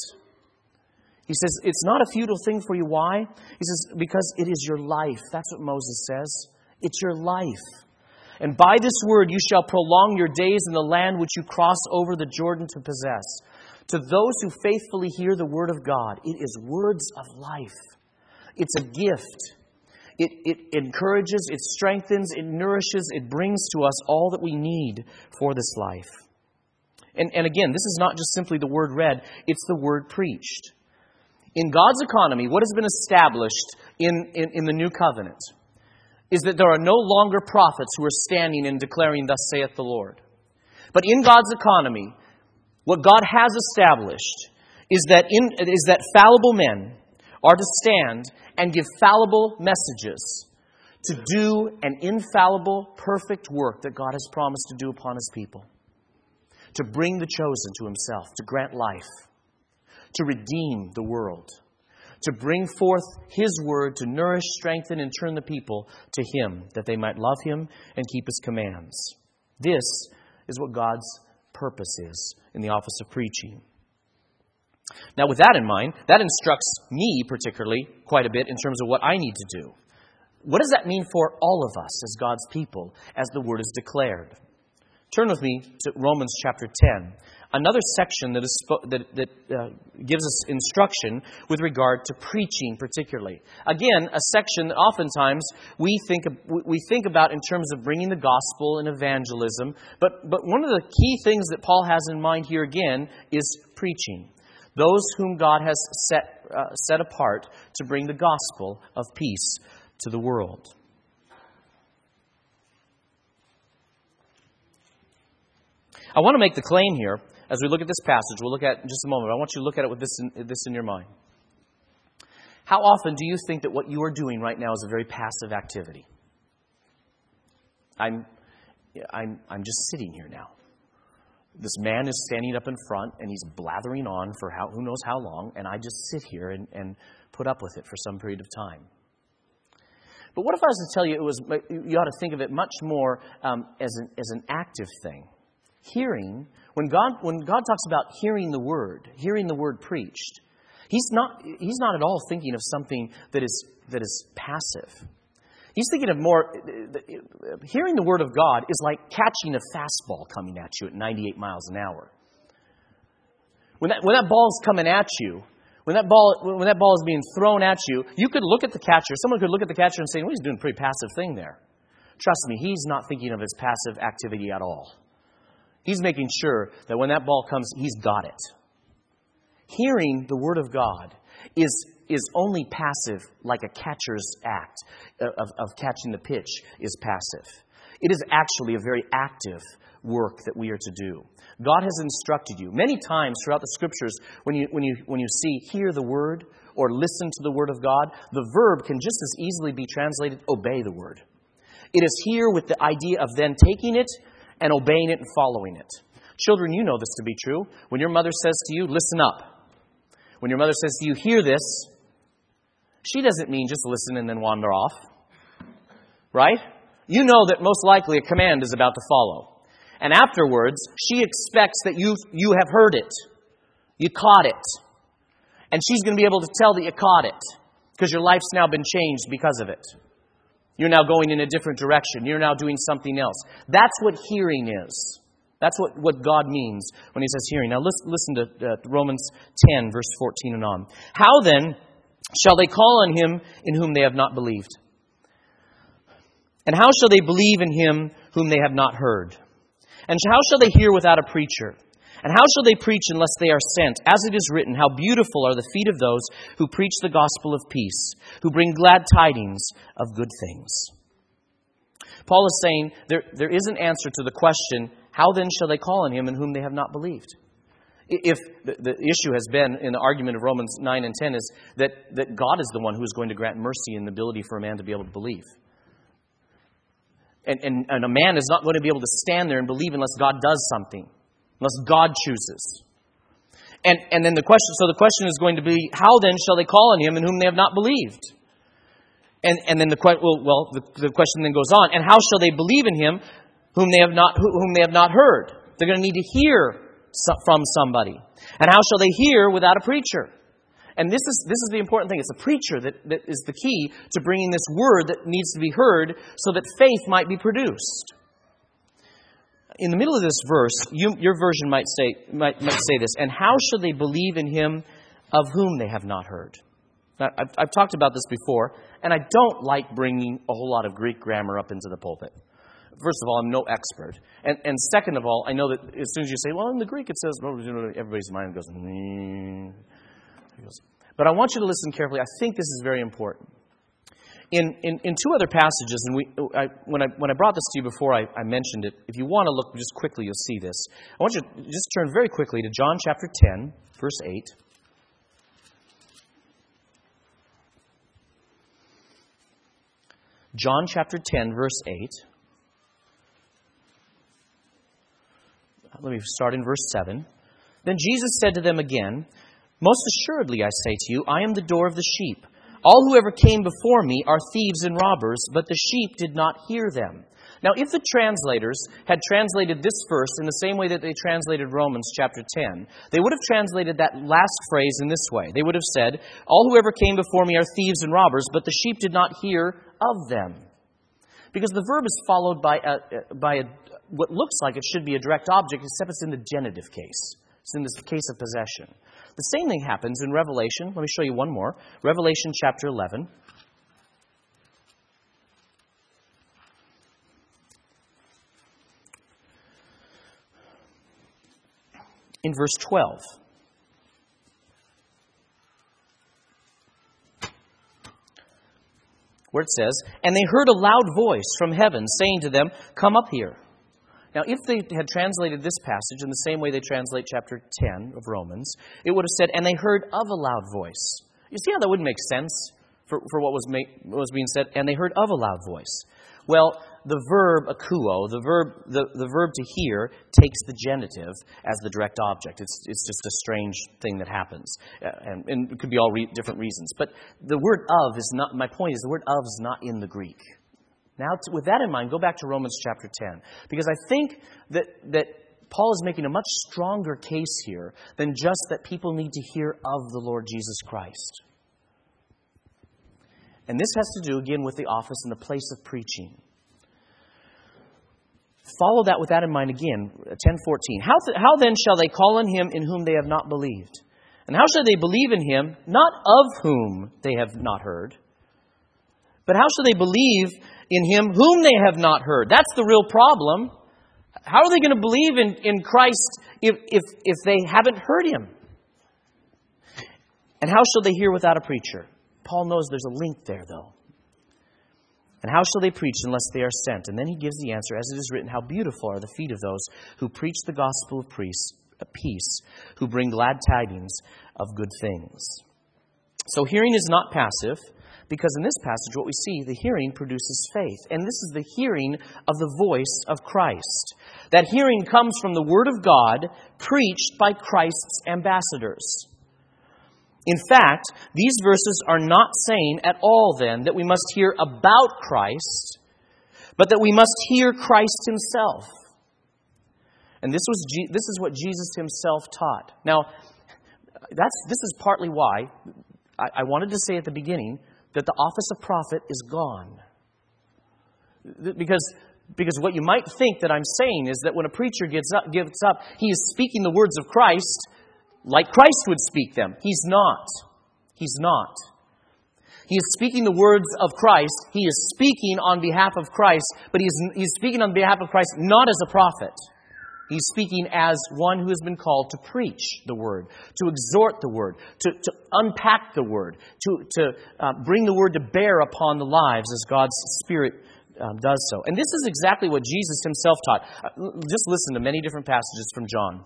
He says, it's not a futile thing for you. Why? He says, because it is your life. That's what Moses says. It's your life. "And by this word you shall prolong your days in the land which you cross over the Jordan to possess." To those who faithfully hear the word of God, it is words of life. It's a gift. It, it encourages, it strengthens, it nourishes, it brings to us all that we need for this life. And, and again, this is not just simply the word read, it's the word preached. In God's economy, what has been established in, in, in the new covenant is that there are no longer prophets who are standing and declaring, "Thus saith the Lord." But in God's economy, what God has established is that in, is that fallible men are to stand and give fallible messages to do an infallible, perfect work that God has promised to do upon His people. To bring the chosen to Himself, to grant life, to redeem the world, to bring forth His word, to nourish, strengthen, and turn the people to Him, that they might love Him and keep His commands. This is what God's purpose is in the office of preaching. Now, with that in mind, that instructs me particularly quite a bit in terms of what I need to do. What does that mean for all of us as God's people, as the word is declared? Turn with me to Romans chapter ten. Another section that is that, that uh, gives us instruction with regard to preaching particularly. Again, a section that oftentimes we think we think about in terms of bringing the gospel and evangelism. But, but one of the key things that Paul has in mind here again is preaching. Those whom God has set, uh, set apart to bring the gospel of peace to the world. I want to make the claim here. As we look at this passage, we'll look at it in just a moment. I want you to look at it with this in, this in your mind. How often do you think that what you are doing right now is a very passive activity? I'm, I'm, I'm just sitting here now. This man is standing up in front and he's blathering on for how, who knows how long, and I just sit here and, and put up with it for some period of time. But what if I was to tell you it was, you ought to think of it much more um, as an as an active thing? Hearing, when God when God talks about hearing the word, hearing the word preached, He's not He's not at all thinking of something that is that is passive. He's thinking of more, hearing the word of God is like catching a fastball coming at you at ninety-eight miles an hour. When that when that ball's coming at you, when that ball when that ball is being thrown at you, you could look at the catcher. Someone could look at the catcher and say, "Well, he's doing a pretty passive thing there." Trust me, he's not thinking of his passive activity at all. He's making sure that when that ball comes, he's got it. Hearing the word of God is, is only passive like a catcher's act of, of catching the pitch is passive. It is actually a very active work that we are to do. God has instructed you. Many times throughout the Scriptures, when you, when you, when you see hear the word or listen to the word of God, the verb can just as easily be translated obey the word. It is here with the idea of then taking it and obeying it and following it. Children, you know this to be true. When your mother says to you, listen up. When your mother says, "Do you hear this?" she doesn't mean just listen and then wander off. Right? You know that most likely a command is about to follow. And afterwards, she expects that you you have heard it. You caught it. And she's going to be able to tell that you caught it. Because your life's now been changed because of it. You're now going in a different direction. You're now doing something else. That's what hearing is. That's what, what God means when He says hearing. Now listen, listen to uh, Romans ten, verse fourteen and on. How then shall they call on Him in whom they have not believed? And how shall they believe in Him whom they have not heard? And how shall they hear without a preacher? And how shall they preach unless they are sent? As it is written, how beautiful are the feet of those who preach the gospel of peace, who bring glad tidings of good things. Paul is saying there, there is an answer to the question, how then shall they call on Him in whom they have not believed? If the, the issue has been in the argument of Romans nine and ten is that, that God is the one who is going to grant mercy and the ability for a man to be able to believe. And, and, and a man is not going to be able to stand there and believe unless God does something. Unless God chooses. And and then the question, so the question is going to be, how then shall they call on Him in whom they have not believed? And and then the well, well the, the question then goes on, and how shall they believe in Him whom they have not whom they have not heard? They're going to need to hear from somebody. And how shall they hear without a preacher? And this is this is the important thing. It's a preacher that, that is the key to bringing this word that needs to be heard so that faith might be produced. In the middle of this verse, you, your version might say might, might say this, and how shall they believe in Him of whom they have not heard? Now, I've, I've talked about this before, and I don't like bringing a whole lot of Greek grammar up into the pulpit. First of all, I'm no expert. And, and second of all, I know that as soon as you say, well, in the Greek it says, well, you know, everybody's mind goes, mm. But I want you to listen carefully. I think this is very important. In, in, in two other passages, and we, I, when, I, when I brought this to you before I, I mentioned it, if you want to look just quickly, you'll see this. I want you to just turn very quickly to John chapter ten, verse eight. John chapter ten, verse eight. Let me start in verse seven. Then Jesus said to them again, "Most assuredly I say to you, I am the door of the sheep. All who ever came before me are thieves and robbers, but the sheep did not hear them." Now, if the translators had translated this verse in the same way that they translated Romans chapter ten, they would have translated that last phrase in this way. They would have said, "All who ever came before me are thieves and robbers, but the sheep did not hear of them." Because the verb is followed by a, by a, what looks like it should be a direct object, except it's in the genitive case. It's in this case of possession. The same thing happens in Revelation. Let me show you one more. Revelation chapter eleven. In verse twelve. Where it says, "And they heard a loud voice from heaven saying to them, 'Come up here.'" Now, if they had translated this passage in the same way they translate chapter ten of Romans, it would have said, "And they heard of a loud voice." You see how that wouldn't make sense for, for what was, make, what was being said? And they heard of a loud voice. Well, the verb akuo, the verb the, the verb to hear, takes the genitive as the direct object. It's it's just a strange thing that happens, uh, and, and it could be all re- different reasons. But the word of is not. My point is the word of is not in the Greek. Now, to, with that in mind, go back to Romans chapter ten, because I think that that Paul is making a much stronger case here than just that people need to hear of the Lord Jesus Christ. And this has to do, again, with the office and the place of preaching. Follow that with that in mind again, ten fourteen. How, th- how then shall they call on Him in whom they have not believed? And how shall they believe in Him, not of whom they have not heard? But how shall they believe in Him whom they have not heard? That's the real problem. How are they going to believe in, in Christ if, if, if they haven't heard Him? And how shall they hear without a preacher? Paul knows there's a link there, though. And how shall they preach unless they are sent? And then he gives the answer, as it is written, how beautiful are the feet of those who preach the gospel of peace, who bring glad tidings of good things. So hearing is not passive, because in this passage what we see, the hearing produces faith. And this is the hearing of the voice of Christ. That hearing comes from the Word of God preached by Christ's ambassadors. In fact, these verses are not saying at all then that we must hear about Christ, but that we must hear Christ himself. And this was this is what Jesus himself taught. Now, that's this is partly why I, I wanted to say at the beginning that the office of prophet is gone. Because, because what you might think that I'm saying is that when a preacher gets up, gives up, he is speaking the words of Christ like Christ would speak them. He's not. He's not. He is speaking the words of Christ. He is speaking on behalf of Christ, but he's, he's speaking on behalf of Christ not as a prophet. He's speaking as one who has been called to preach the Word, to exhort the Word, to, to unpack the Word, to, to uh, bring the Word to bear upon the lives as God's Spirit um, does so. And this is exactly what Jesus himself taught. Uh, just listen to many different passages from John.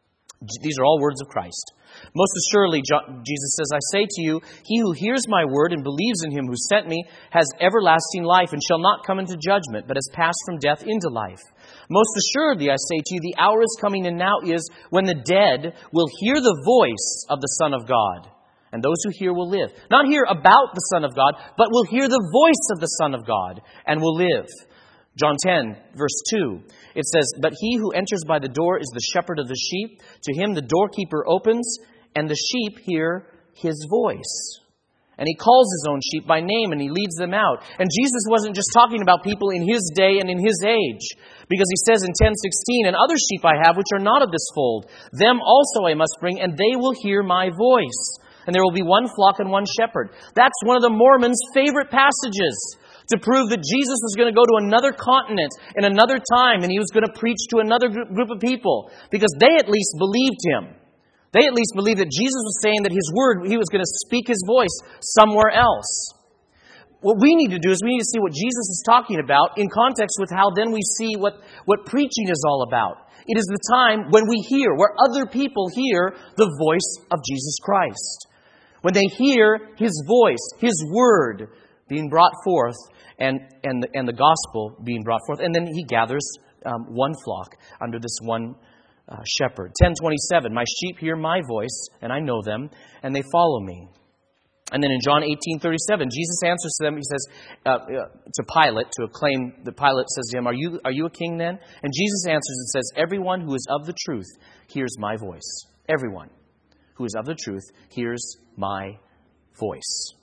These are all words of Christ. Most assuredly, Jesus says, I say to you, he who hears my word and believes in him who sent me has everlasting life and shall not come into judgment, but has passed from death into life. Most assuredly, I say to you, the hour is coming and now is when the dead will hear the voice of the Son of God. And those who hear will live. Not hear about the Son of God, but will hear the voice of the Son of God and will live. John ten, verse two, it says, But he who enters by the door is the shepherd of the sheep. To him the doorkeeper opens, and the sheep hear his voice. And he calls his own sheep by name, and he leads them out. And Jesus wasn't just talking about people in his day and in his age. Because he says in ten sixteen, And other sheep I have which are not of this fold. Them also I must bring, and they will hear my voice. And there will be one flock and one shepherd. That's one of the Mormons' favorite passages, to prove that Jesus was going to go to another continent in another time and he was going to preach to another group of people, because they at least believed him. They at least believed that Jesus was saying that his word, he was going to speak his voice somewhere else. What we need to do is we need to see what Jesus is talking about in context with how then we see what, what preaching is all about. It is the time when we hear, where other people hear the voice of Jesus Christ. When they hear his voice, his word being brought forth, and and the, and the gospel being brought forth. And then he gathers um, one flock under this one uh, shepherd. ten twenty-seven, My sheep hear my voice, and I know them, and they follow me. And then in John eighteen thirty-seven, Jesus answers them. He says uh, uh, to Pilate, to acclaim, the Pilate says to him, Are you, are you a king then? And Jesus answers and says, Everyone who is of the truth hears my voice. Everyone who is of the truth hears my voice.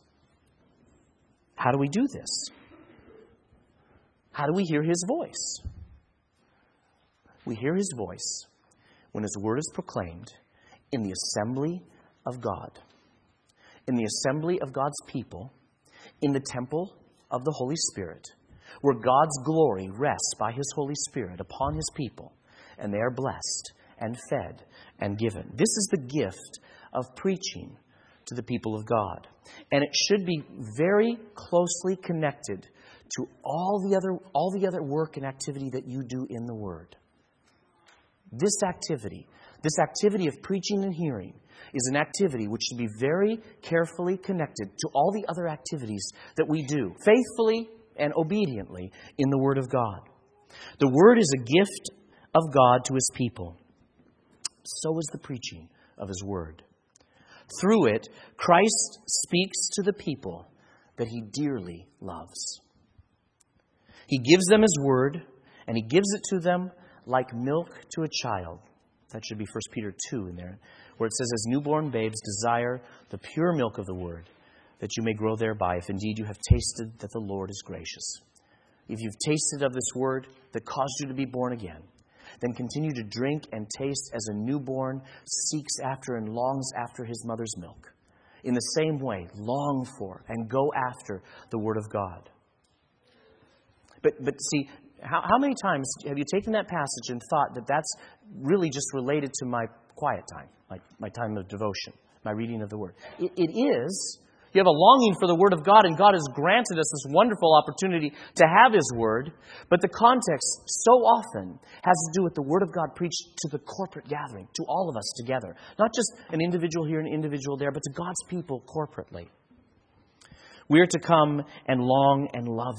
How do we do this? How do we hear his voice? We hear his voice when his word is proclaimed in the assembly of God, in the assembly of God's people, in the temple of the Holy Spirit, where God's glory rests by his Holy Spirit upon his people, and they are blessed and fed and given. This is the gift of preaching to the people of God. And it should be very closely connected to all the other all the other work and activity that you do in the Word. This activity, this activity of preaching and hearing, is an activity which should be very carefully connected to all the other activities that we do, faithfully and obediently, in the Word of God. The Word is a gift of God to his people. So is the preaching of his Word. Through it, Christ speaks to the people that he dearly loves. He gives them his word, and he gives it to them like milk to a child. That should be First Peter two in there, where it says, As newborn babes desire the pure milk of the word, that you may grow thereby, if indeed you have tasted that the Lord is gracious. If you've tasted of this word that caused you to be born again, then continue to drink and taste as a newborn seeks after and longs after his mother's milk. In the same way, long for and go after the Word of God. But but see, how, how many times have you taken that passage and thought that that's really just related to my quiet time, like my time of devotion, my reading of the Word? It, it is. You have a longing for the Word of God, and God has granted us this wonderful opportunity to have his Word. But the context so often has to do with the Word of God preached to the corporate gathering, to all of us together. Not just an individual here, an individual there, but to God's people corporately. We are to come and long and love it.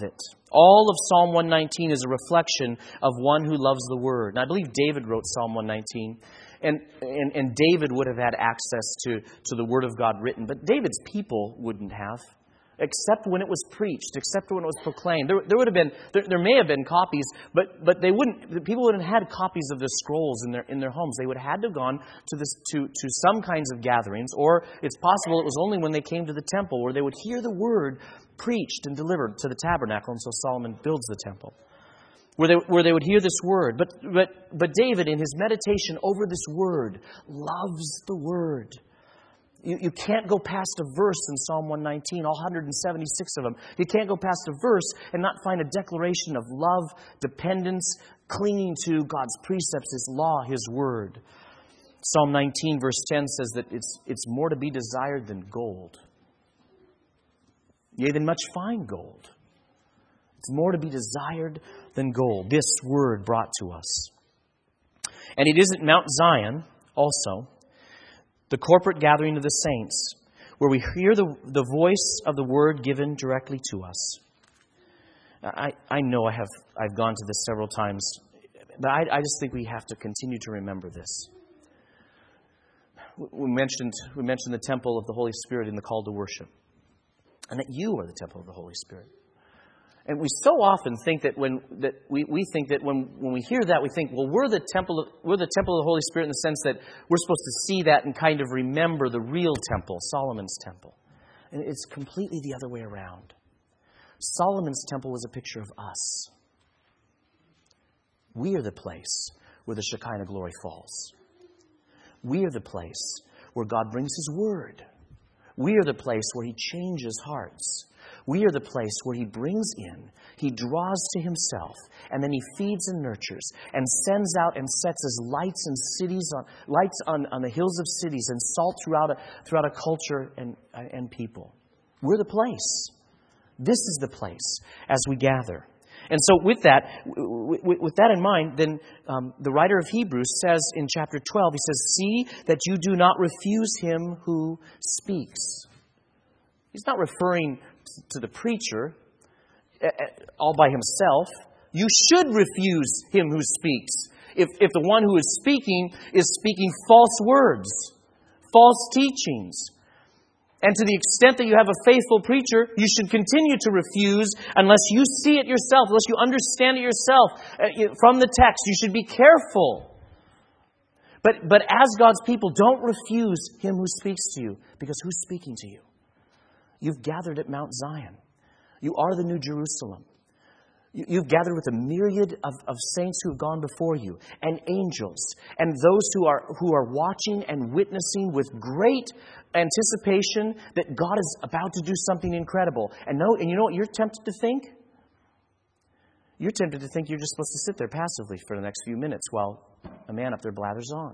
All of Psalm one nineteen is a reflection of one who loves the Word. And I believe David wrote Psalm one nineteen. And, and, and David would have had access to, to the Word of God written. But David's people wouldn't have. Except when it was preached, except when it was proclaimed. There, there would have been, there, there may have been copies, but but they wouldn't. The people wouldn't have had copies of the scrolls in their in their homes. They would have had to have gone to this to to some kinds of gatherings, or it's possible it was only when they came to the temple where they would hear the word preached and delivered to the tabernacle. And so Solomon builds the temple, where they where they would hear this word. But but but David, in his meditation over this word, loves the word. You, you can't go past a verse in Psalm one nineteen, all one hundred seventy-six of them. You can't go past a verse and not find a declaration of love, dependence, clinging to God's precepts, His law, His word. Psalm nineteen, verse ten says that it's, it's more to be desired than gold. Yea, than much fine gold. It's more to be desired than gold. This word brought to us. And it is at Mount Zion also, the corporate gathering of the saints, where we hear the, the voice of the word given directly to us. I, I know I have, I've gone to this several times, but I, I just think we have to continue to remember this. We mentioned, we mentioned the temple of the Holy Spirit in the call to worship, and that you are the temple of the Holy Spirit. And we so often think that when that we, we think that when, when we hear that, we think, well, we're the temple of, we're the temple of the Holy Spirit in the sense that we're supposed to see that and kind of remember the real temple, Solomon's temple. And it's completely the other way around. Solomon's temple was a picture of us. We are the place where the Shekinah glory falls. We are the place where God brings His word. We are the place where He changes hearts. We are the place where He brings in, He draws to Himself, and then He feeds and nurtures and sends out and sets as lights in cities, on, lights on, on the hills of cities, and salt throughout a, throughout a culture and, and people. We're the place. This is the place as we gather. And so with that, with that in mind, then um, the writer of Hebrews says in chapter twelve, he says, "See that you do not refuse Him who speaks." He's not referring to the preacher all by himself. You should refuse him who speaks. If, if the one who is speaking is speaking false words, false teachings. And to the extent that you have a faithful preacher, you should continue to refuse unless you see it yourself, unless you understand it yourself from the text. You should be careful. But, but as God's people, don't refuse Him who speaks to you, because who's speaking to you? You've gathered at Mount Zion. You are the New Jerusalem. You've gathered with a myriad of, of saints who have gone before you, and angels, and those who are who are watching and witnessing with great anticipation that God is about to do something incredible. And no, and you know what you're tempted to think? You're tempted to think you're just supposed to sit there passively for the next few minutes while a man up there blathers on.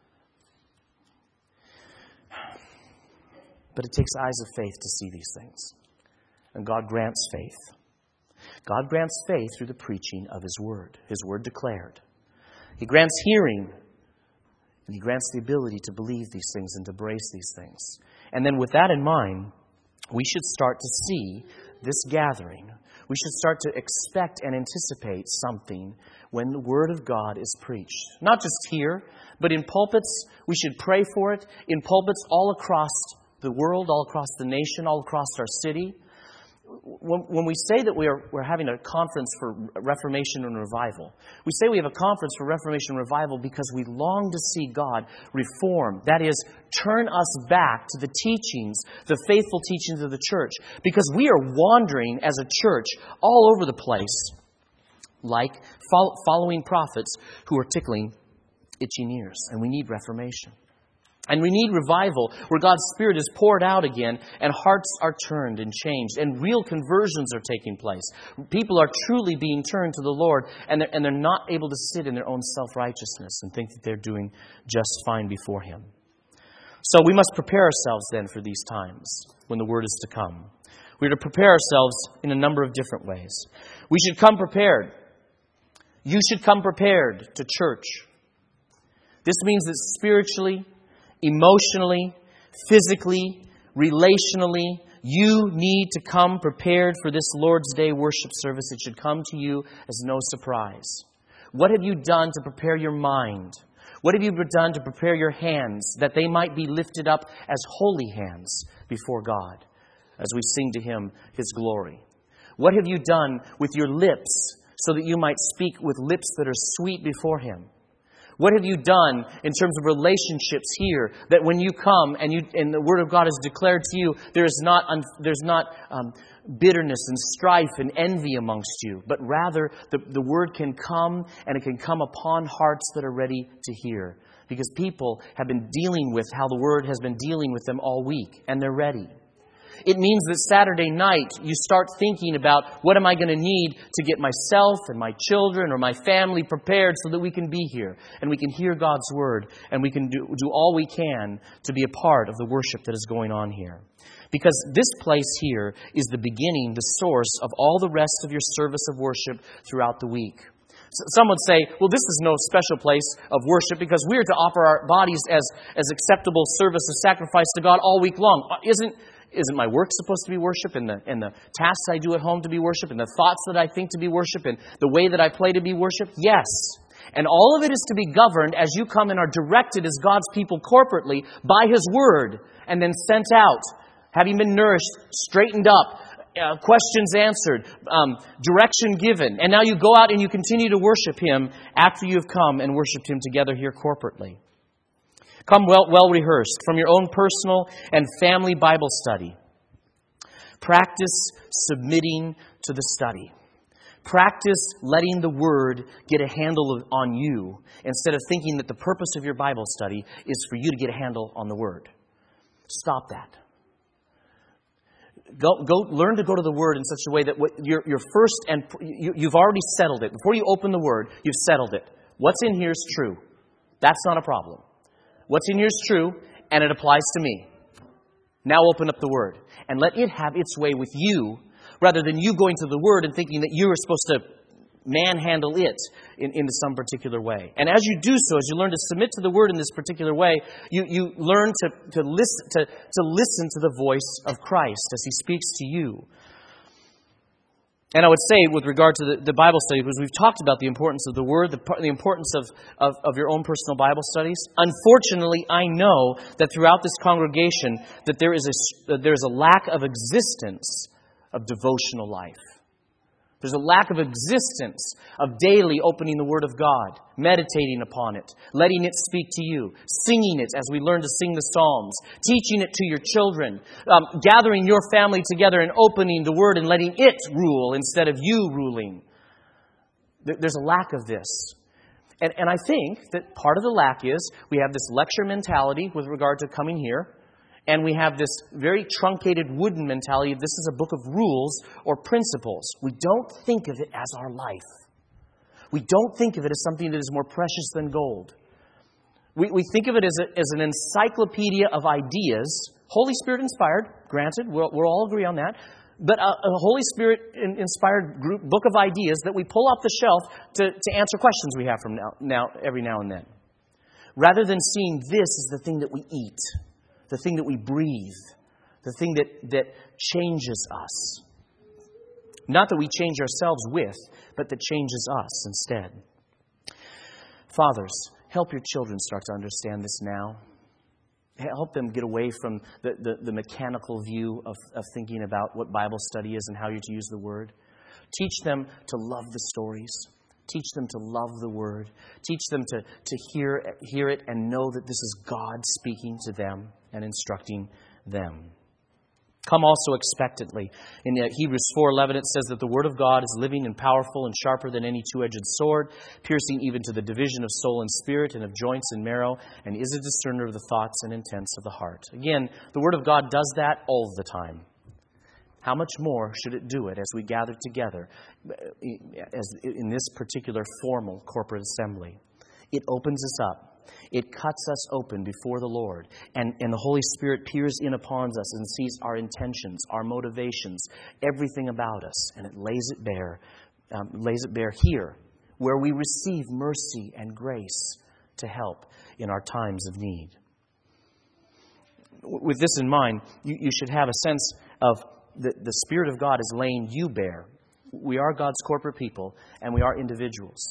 But it takes eyes of faith to see these things. And God grants faith. God grants faith through the preaching of His Word, His Word declared. He grants hearing, and He grants the ability to believe these things and to embrace these things. And then with that in mind, we should start to see this gathering. We should start to expect and anticipate something when the Word of God is preached. Not just here, but in pulpits. We should pray for it. In pulpits all across the world, all across the nation, all across our city. When, when we say that we are, we're having a conference for Reformation and Revival, we say we have a conference for Reformation and Revival because we long to see God reform. That is, turn us back to the teachings, the faithful teachings of the church. Because we are wandering as a church all over the place, like following prophets who are tickling itching ears. And we need reformation. And we need revival where God's Spirit is poured out again and hearts are turned and changed and real conversions are taking place. People are truly being turned to the Lord and they're, and they're not able to sit in their own self-righteousness and think that they're doing just fine before Him. So we must prepare ourselves then for these times when the Word is to come. We're to prepare ourselves in a number of different ways. We should come prepared. You should come prepared to church. This means that spiritually, emotionally, physically, relationally, you need to come prepared for this Lord's Day worship service, it should come to you as no surprise. What have you done to prepare your mind? What have you done to prepare your hands that they might be lifted up as holy hands before God as we sing to Him His glory? What have you done with your lips so that you might speak with lips that are sweet before Him? What have you done in terms of relationships here that when you come and you and the Word of God is declared to you, there is not un, there's not um, bitterness and strife and envy amongst you, but rather the, the Word can come and it can come upon hearts that are ready to hear. Because people have been dealing with how the Word has been dealing with them all week, and they're ready. It means that Saturday night you start thinking about what am I going to need to get myself and my children or my family prepared so that we can be here and we can hear God's Word and we can do, do all we can to be a part of the worship that is going on here. Because this place here is the beginning, the source of all the rest of your service of worship throughout the week. Some would say, well, this is no special place of worship because we are to offer our bodies as, as acceptable service and sacrifice to God all week long. Isn't Isn't my work supposed to be worship, and the, and the tasks I do at home to be worship, and the thoughts that I think to be worship, and the way that I play to be worship? Yes. And all of it is to be governed as you come and are directed as God's people corporately by His Word, and then sent out, having been nourished, straightened up, uh, questions answered, um, direction given. And now you go out and you continue to worship Him after you have come and worshiped Him together here corporately. Come well, well rehearsed from your own personal and family Bible study. Practice submitting to the study. Practice letting the Word get a handle on you instead of thinking that the purpose of your Bible study is for you to get a handle on the Word. Stop that. Go, go, learn to go to the Word in such a way that what your, your first, and you, you've already settled it. Before you open the Word, you've settled it. What's in here is true. That's not a problem. What's in here is true, and it applies to me. Now open up the Word, and let it have its way with you, rather than you going to the Word and thinking that you are supposed to manhandle it in, into some particular way. And as you do so, as you learn to submit to the Word in this particular way, you, you learn to, to, listen, to, to listen to the voice of Christ as He speaks to you. And I would say, with regard to the, the Bible study, because we've talked about the importance of the Word, the, the importance of, of, of your own personal Bible studies. Unfortunately, I know that throughout this congregation that there is a, there is a lack of existence of devotional life. There's a lack of existence of daily opening the Word of God, meditating upon it, letting it speak to you, singing it as we learn to sing the Psalms, teaching it to your children, um, gathering your family together and opening the Word and letting it rule instead of you ruling. There's a lack of this. And, and I think that part of the lack is we have this lecture mentality with regard to coming here. And we have this very truncated wooden mentality of this is a book of rules or principles. We don't think of it as our life. We don't think of it as something that is more precious than gold. We, we think of it as, a, as an encyclopedia of ideas, Holy Spirit inspired, granted, we'll, we'll all agree on that, but a, a Holy Spirit inspired group, book of ideas that we pull off the shelf to, to answer questions we have from now, now every now and then. Rather than seeing this as the thing that we eat, the thing that we breathe, the thing that, that changes us. Not that we change ourselves with, but that changes us instead. Fathers, help your children start to understand this now. Help them get away from the, the, the mechanical view of, of thinking about what Bible study is and how you're to use the Word. Teach them to love the stories. Teach them to love the Word. Teach them to, to hear, hear it and know that this is God speaking to them and instructing them. Come also expectantly. In Hebrews four eleven it says that the Word of God is living and powerful and sharper than any two-edged sword, piercing even to the division of soul and spirit and of joints and marrow, and is a discerner of the thoughts and intents of the heart. Again, the Word of God does that all the time. How much more should it do it as we gather together as in this particular formal corporate assembly? It opens us up. It cuts us open before the Lord. And, and the Holy Spirit peers in upon us and sees our intentions, our motivations, everything about us. And it lays it bare, um, lays it bare here, where we receive mercy and grace to help in our times of need. with this in mind, you, you should have a sense of the, the Spirit of God is laying you bare. We are God's corporate people, and we are individuals.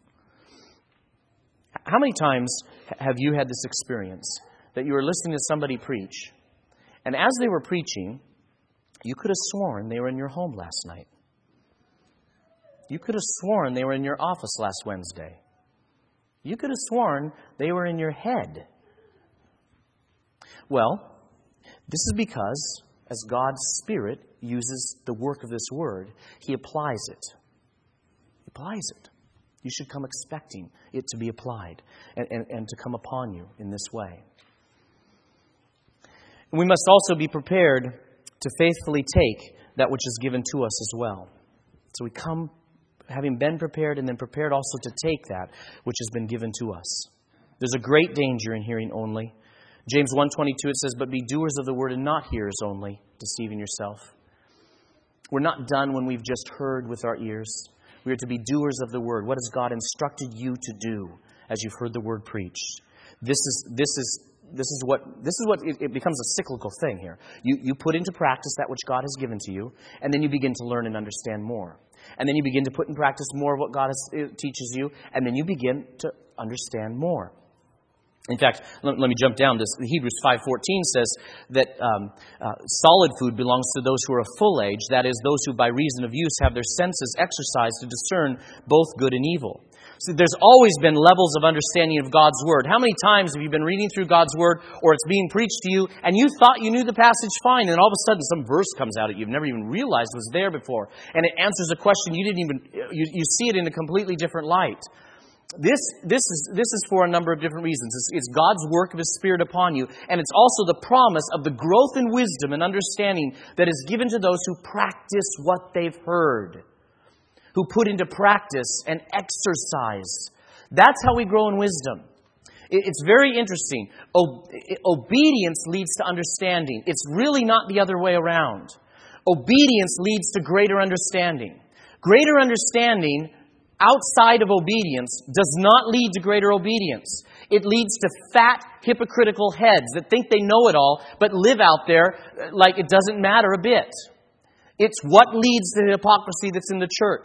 How many times have you had this experience that you were listening to somebody preach, and as they were preaching, you could have sworn they were in your home last night? You could have sworn they were in your office last Wednesday. You could have sworn they were in your head. Well, this is because as God's Spirit uses the work of this Word, He applies it. He applies it. You should come expecting it to be applied and, and, and to come upon you in this way. And we must also be prepared to faithfully take that which is given to us as well. So we come having been prepared and then prepared also to take that which has been given to us. There's a great danger in hearing only. James one twenty-two, it says, "But be doers of the word and not hearers only, deceiving yourself." We're not done when we've just heard with our ears. We are to be doers of the word. What has God instructed you to do as you've heard the word preached? This is this is this is what this is what it, it becomes a cyclical thing here. You you put into practice that which God has given to you, and then you begin to learn and understand more. And then you begin to put in practice more of what God has, teaches you, and then you begin to understand more. In fact, let, let me jump down. This Hebrews five fourteen says that um, uh, solid food belongs to those who are of full age, that is, those who by reason of use have their senses exercised to discern both good and evil. So there's always been levels of understanding of God's Word. How many times have you been reading through God's Word, or it's being preached to you, and you thought you knew the passage fine, and all of a sudden some verse comes out at you you've never even realized was there before, and it answers a question you didn't even, you, you see it in a completely different light. This this is this is for a number of different reasons. It's, it's God's work of His Spirit upon you, and it's also the promise of the growth in wisdom and understanding that is given to those who practice what they've heard, who put into practice and exercise. That's how we grow in wisdom. It, it's very interesting. O, obedience leads to understanding. It's really not the other way around. Obedience leads to greater understanding. Greater understanding outside of obedience does not lead to greater obedience. It leads to fat, hypocritical heads that think they know it all, but live out there like it doesn't matter a bit. It's what leads to the hypocrisy that's in the church.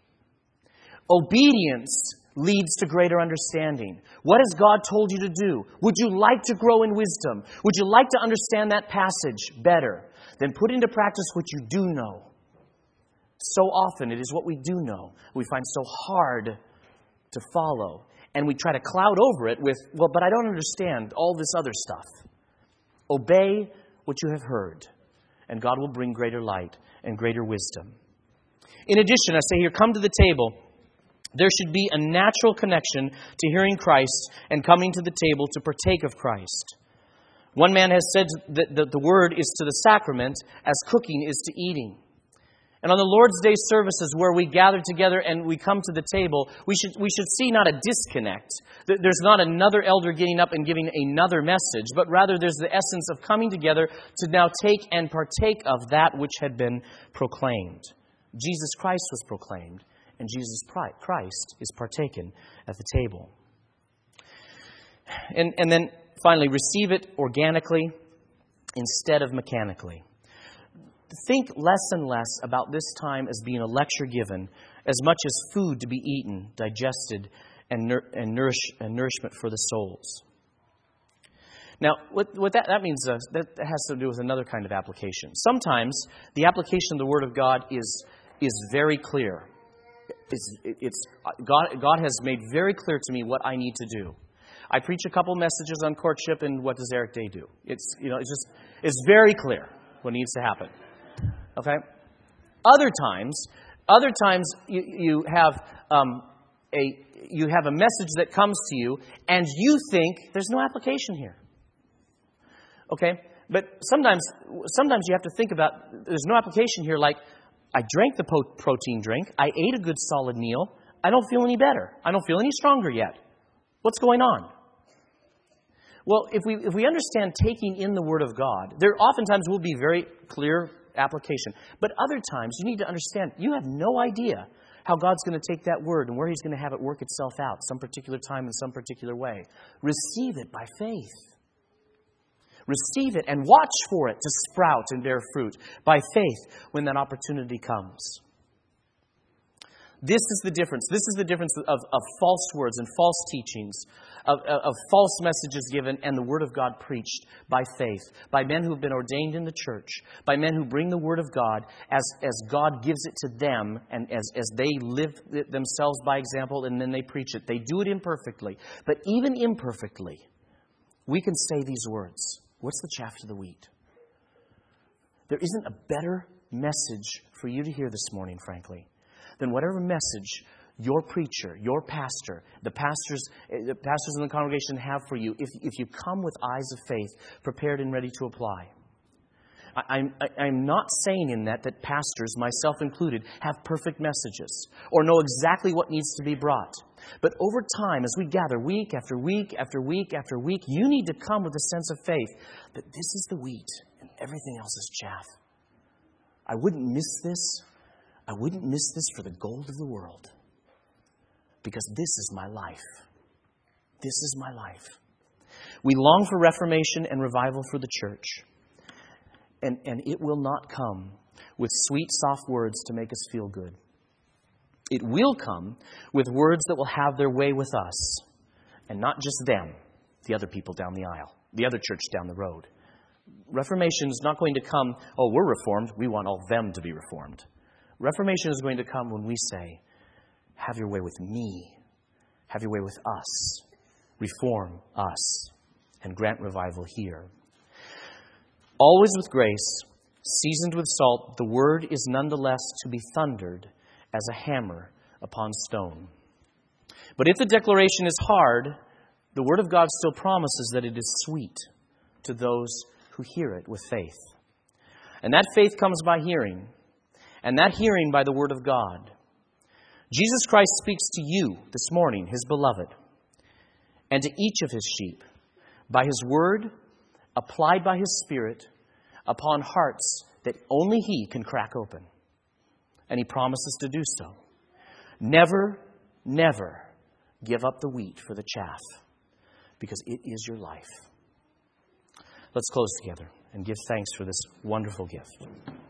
Obedience leads to greater understanding. What has God told you to do? Would you like to grow in wisdom? Would you like to understand that passage better? Then put into practice what you do know. So often it is what we do know we find so hard to follow. And we try to cloud over it with, well, but I don't understand all this other stuff. Obey what you have heard, and God will bring greater light and greater wisdom. In addition, I say here, come to the table. There should be a natural connection to hearing Christ and coming to the table to partake of Christ. One man has said that the word is to the sacrament as cooking is to eating. And on the Lord's Day services where we gather together and we come to the table, we should we should see not a disconnect. There's not another elder getting up and giving another message, but rather there's the essence of coming together to now take and partake of that which had been proclaimed. Jesus Christ was proclaimed, and Jesus Christ is partaken at the table. And, and then finally, receive it organically instead of mechanically. Think less and less about this time as being a lecture given, as much as food to be eaten, digested, and, nour- and, nourish- and nourishment for the souls. Now, what, what that, that means, uh, that has to do with another kind of application. Sometimes the application of the Word of God is, is very clear. It's, it's, God, God has made very clear to me what I need to do. I preach a couple messages on courtship, and what does Eric Day do? It's, you know, it's just, it's very clear what needs to happen. Okay? Other times, other times you, you have um, a you have a message that comes to you, and you think there's no application here. Okay? But sometimes, sometimes you have to think about there's no application here. Like, I drank the po- protein drink, I ate a good solid meal, I don't feel any better, I don't feel any stronger yet. What's going on? Well, if we if we understand taking in the Word of God, there oftentimes will be very clear application. But other times, you need to understand, you have no idea how God's going to take that Word and where He's going to have it work itself out some particular time in some particular way. Receive it by faith. Receive it and watch for it to sprout and bear fruit by faith when that opportunity comes. This is the difference. This is the difference of, of false words and false teachings, of, of, of false messages given and the Word of God preached by faith, by men who have been ordained in the church, by men who bring the Word of God as, as God gives it to them and as, as they live it themselves by example and then they preach it. They do it imperfectly. But even imperfectly, we can say these words. What's the chaff to the wheat? There isn't a better message for you to hear this morning, frankly, than whatever message your preacher, your pastor, the pastors, the pastors in the congregation have for you if, if you come with eyes of faith, prepared and ready to apply. I, I'm, I, I'm not saying in that that pastors, myself included, have perfect messages or know exactly what needs to be brought. But over time, as we gather week after week after week after week, you need to come with a sense of faith that this is the wheat and everything else is chaff. I wouldn't miss this. I wouldn't miss this for the gold of the world. Because this is my life. This is my life. We long for reformation and revival for the church. And, and it will not come with sweet, soft words to make us feel good. It will come with words that will have their way with us. And not just them, the other people down the aisle, the other church down the road. Reformation is not going to come, oh, we're reformed, we want all them to be reformed. Reformation is going to come when we say, have your way with me. Have your way with us. Reform us. And grant revival here. Always with grace, seasoned with salt, the word is nonetheless to be thundered as a hammer upon stone. But if the declaration is hard, the word of God still promises that it is sweet to those who hear it with faith. And that faith comes by hearing. And that hearing by the Word of God. Jesus Christ speaks to you this morning, His beloved, and to each of His sheep by His Word, applied by His Spirit, upon hearts that only He can crack open. And He promises to do so. Never, never give up the wheat for the chaff, because it is your life. Let's close together and give thanks for this wonderful gift.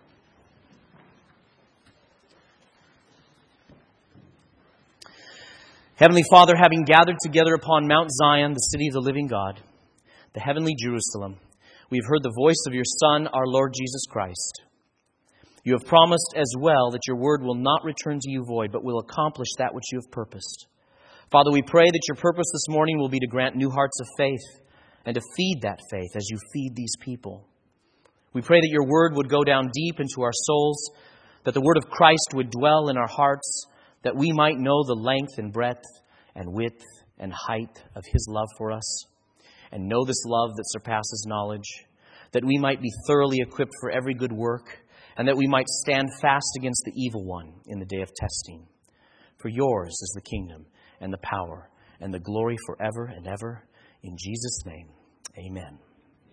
Heavenly Father, having gathered together upon Mount Zion, the city of the living God, the heavenly Jerusalem, we have heard the voice of your Son, our Lord Jesus Christ. You have promised as well that your word will not return to you void, but will accomplish that which you have purposed. Father, we pray that your purpose this morning will be to grant new hearts of faith and to feed that faith as you feed these people. We pray that your word would go down deep into our souls, that the word of Christ would dwell in our hearts, that we might know the length and breadth and width and height of His love for us, and know this love that surpasses knowledge, that we might be thoroughly equipped for every good work, and that we might stand fast against the evil one in the day of testing. For yours is the kingdom and the power and the glory forever and ever. In Jesus' name, amen.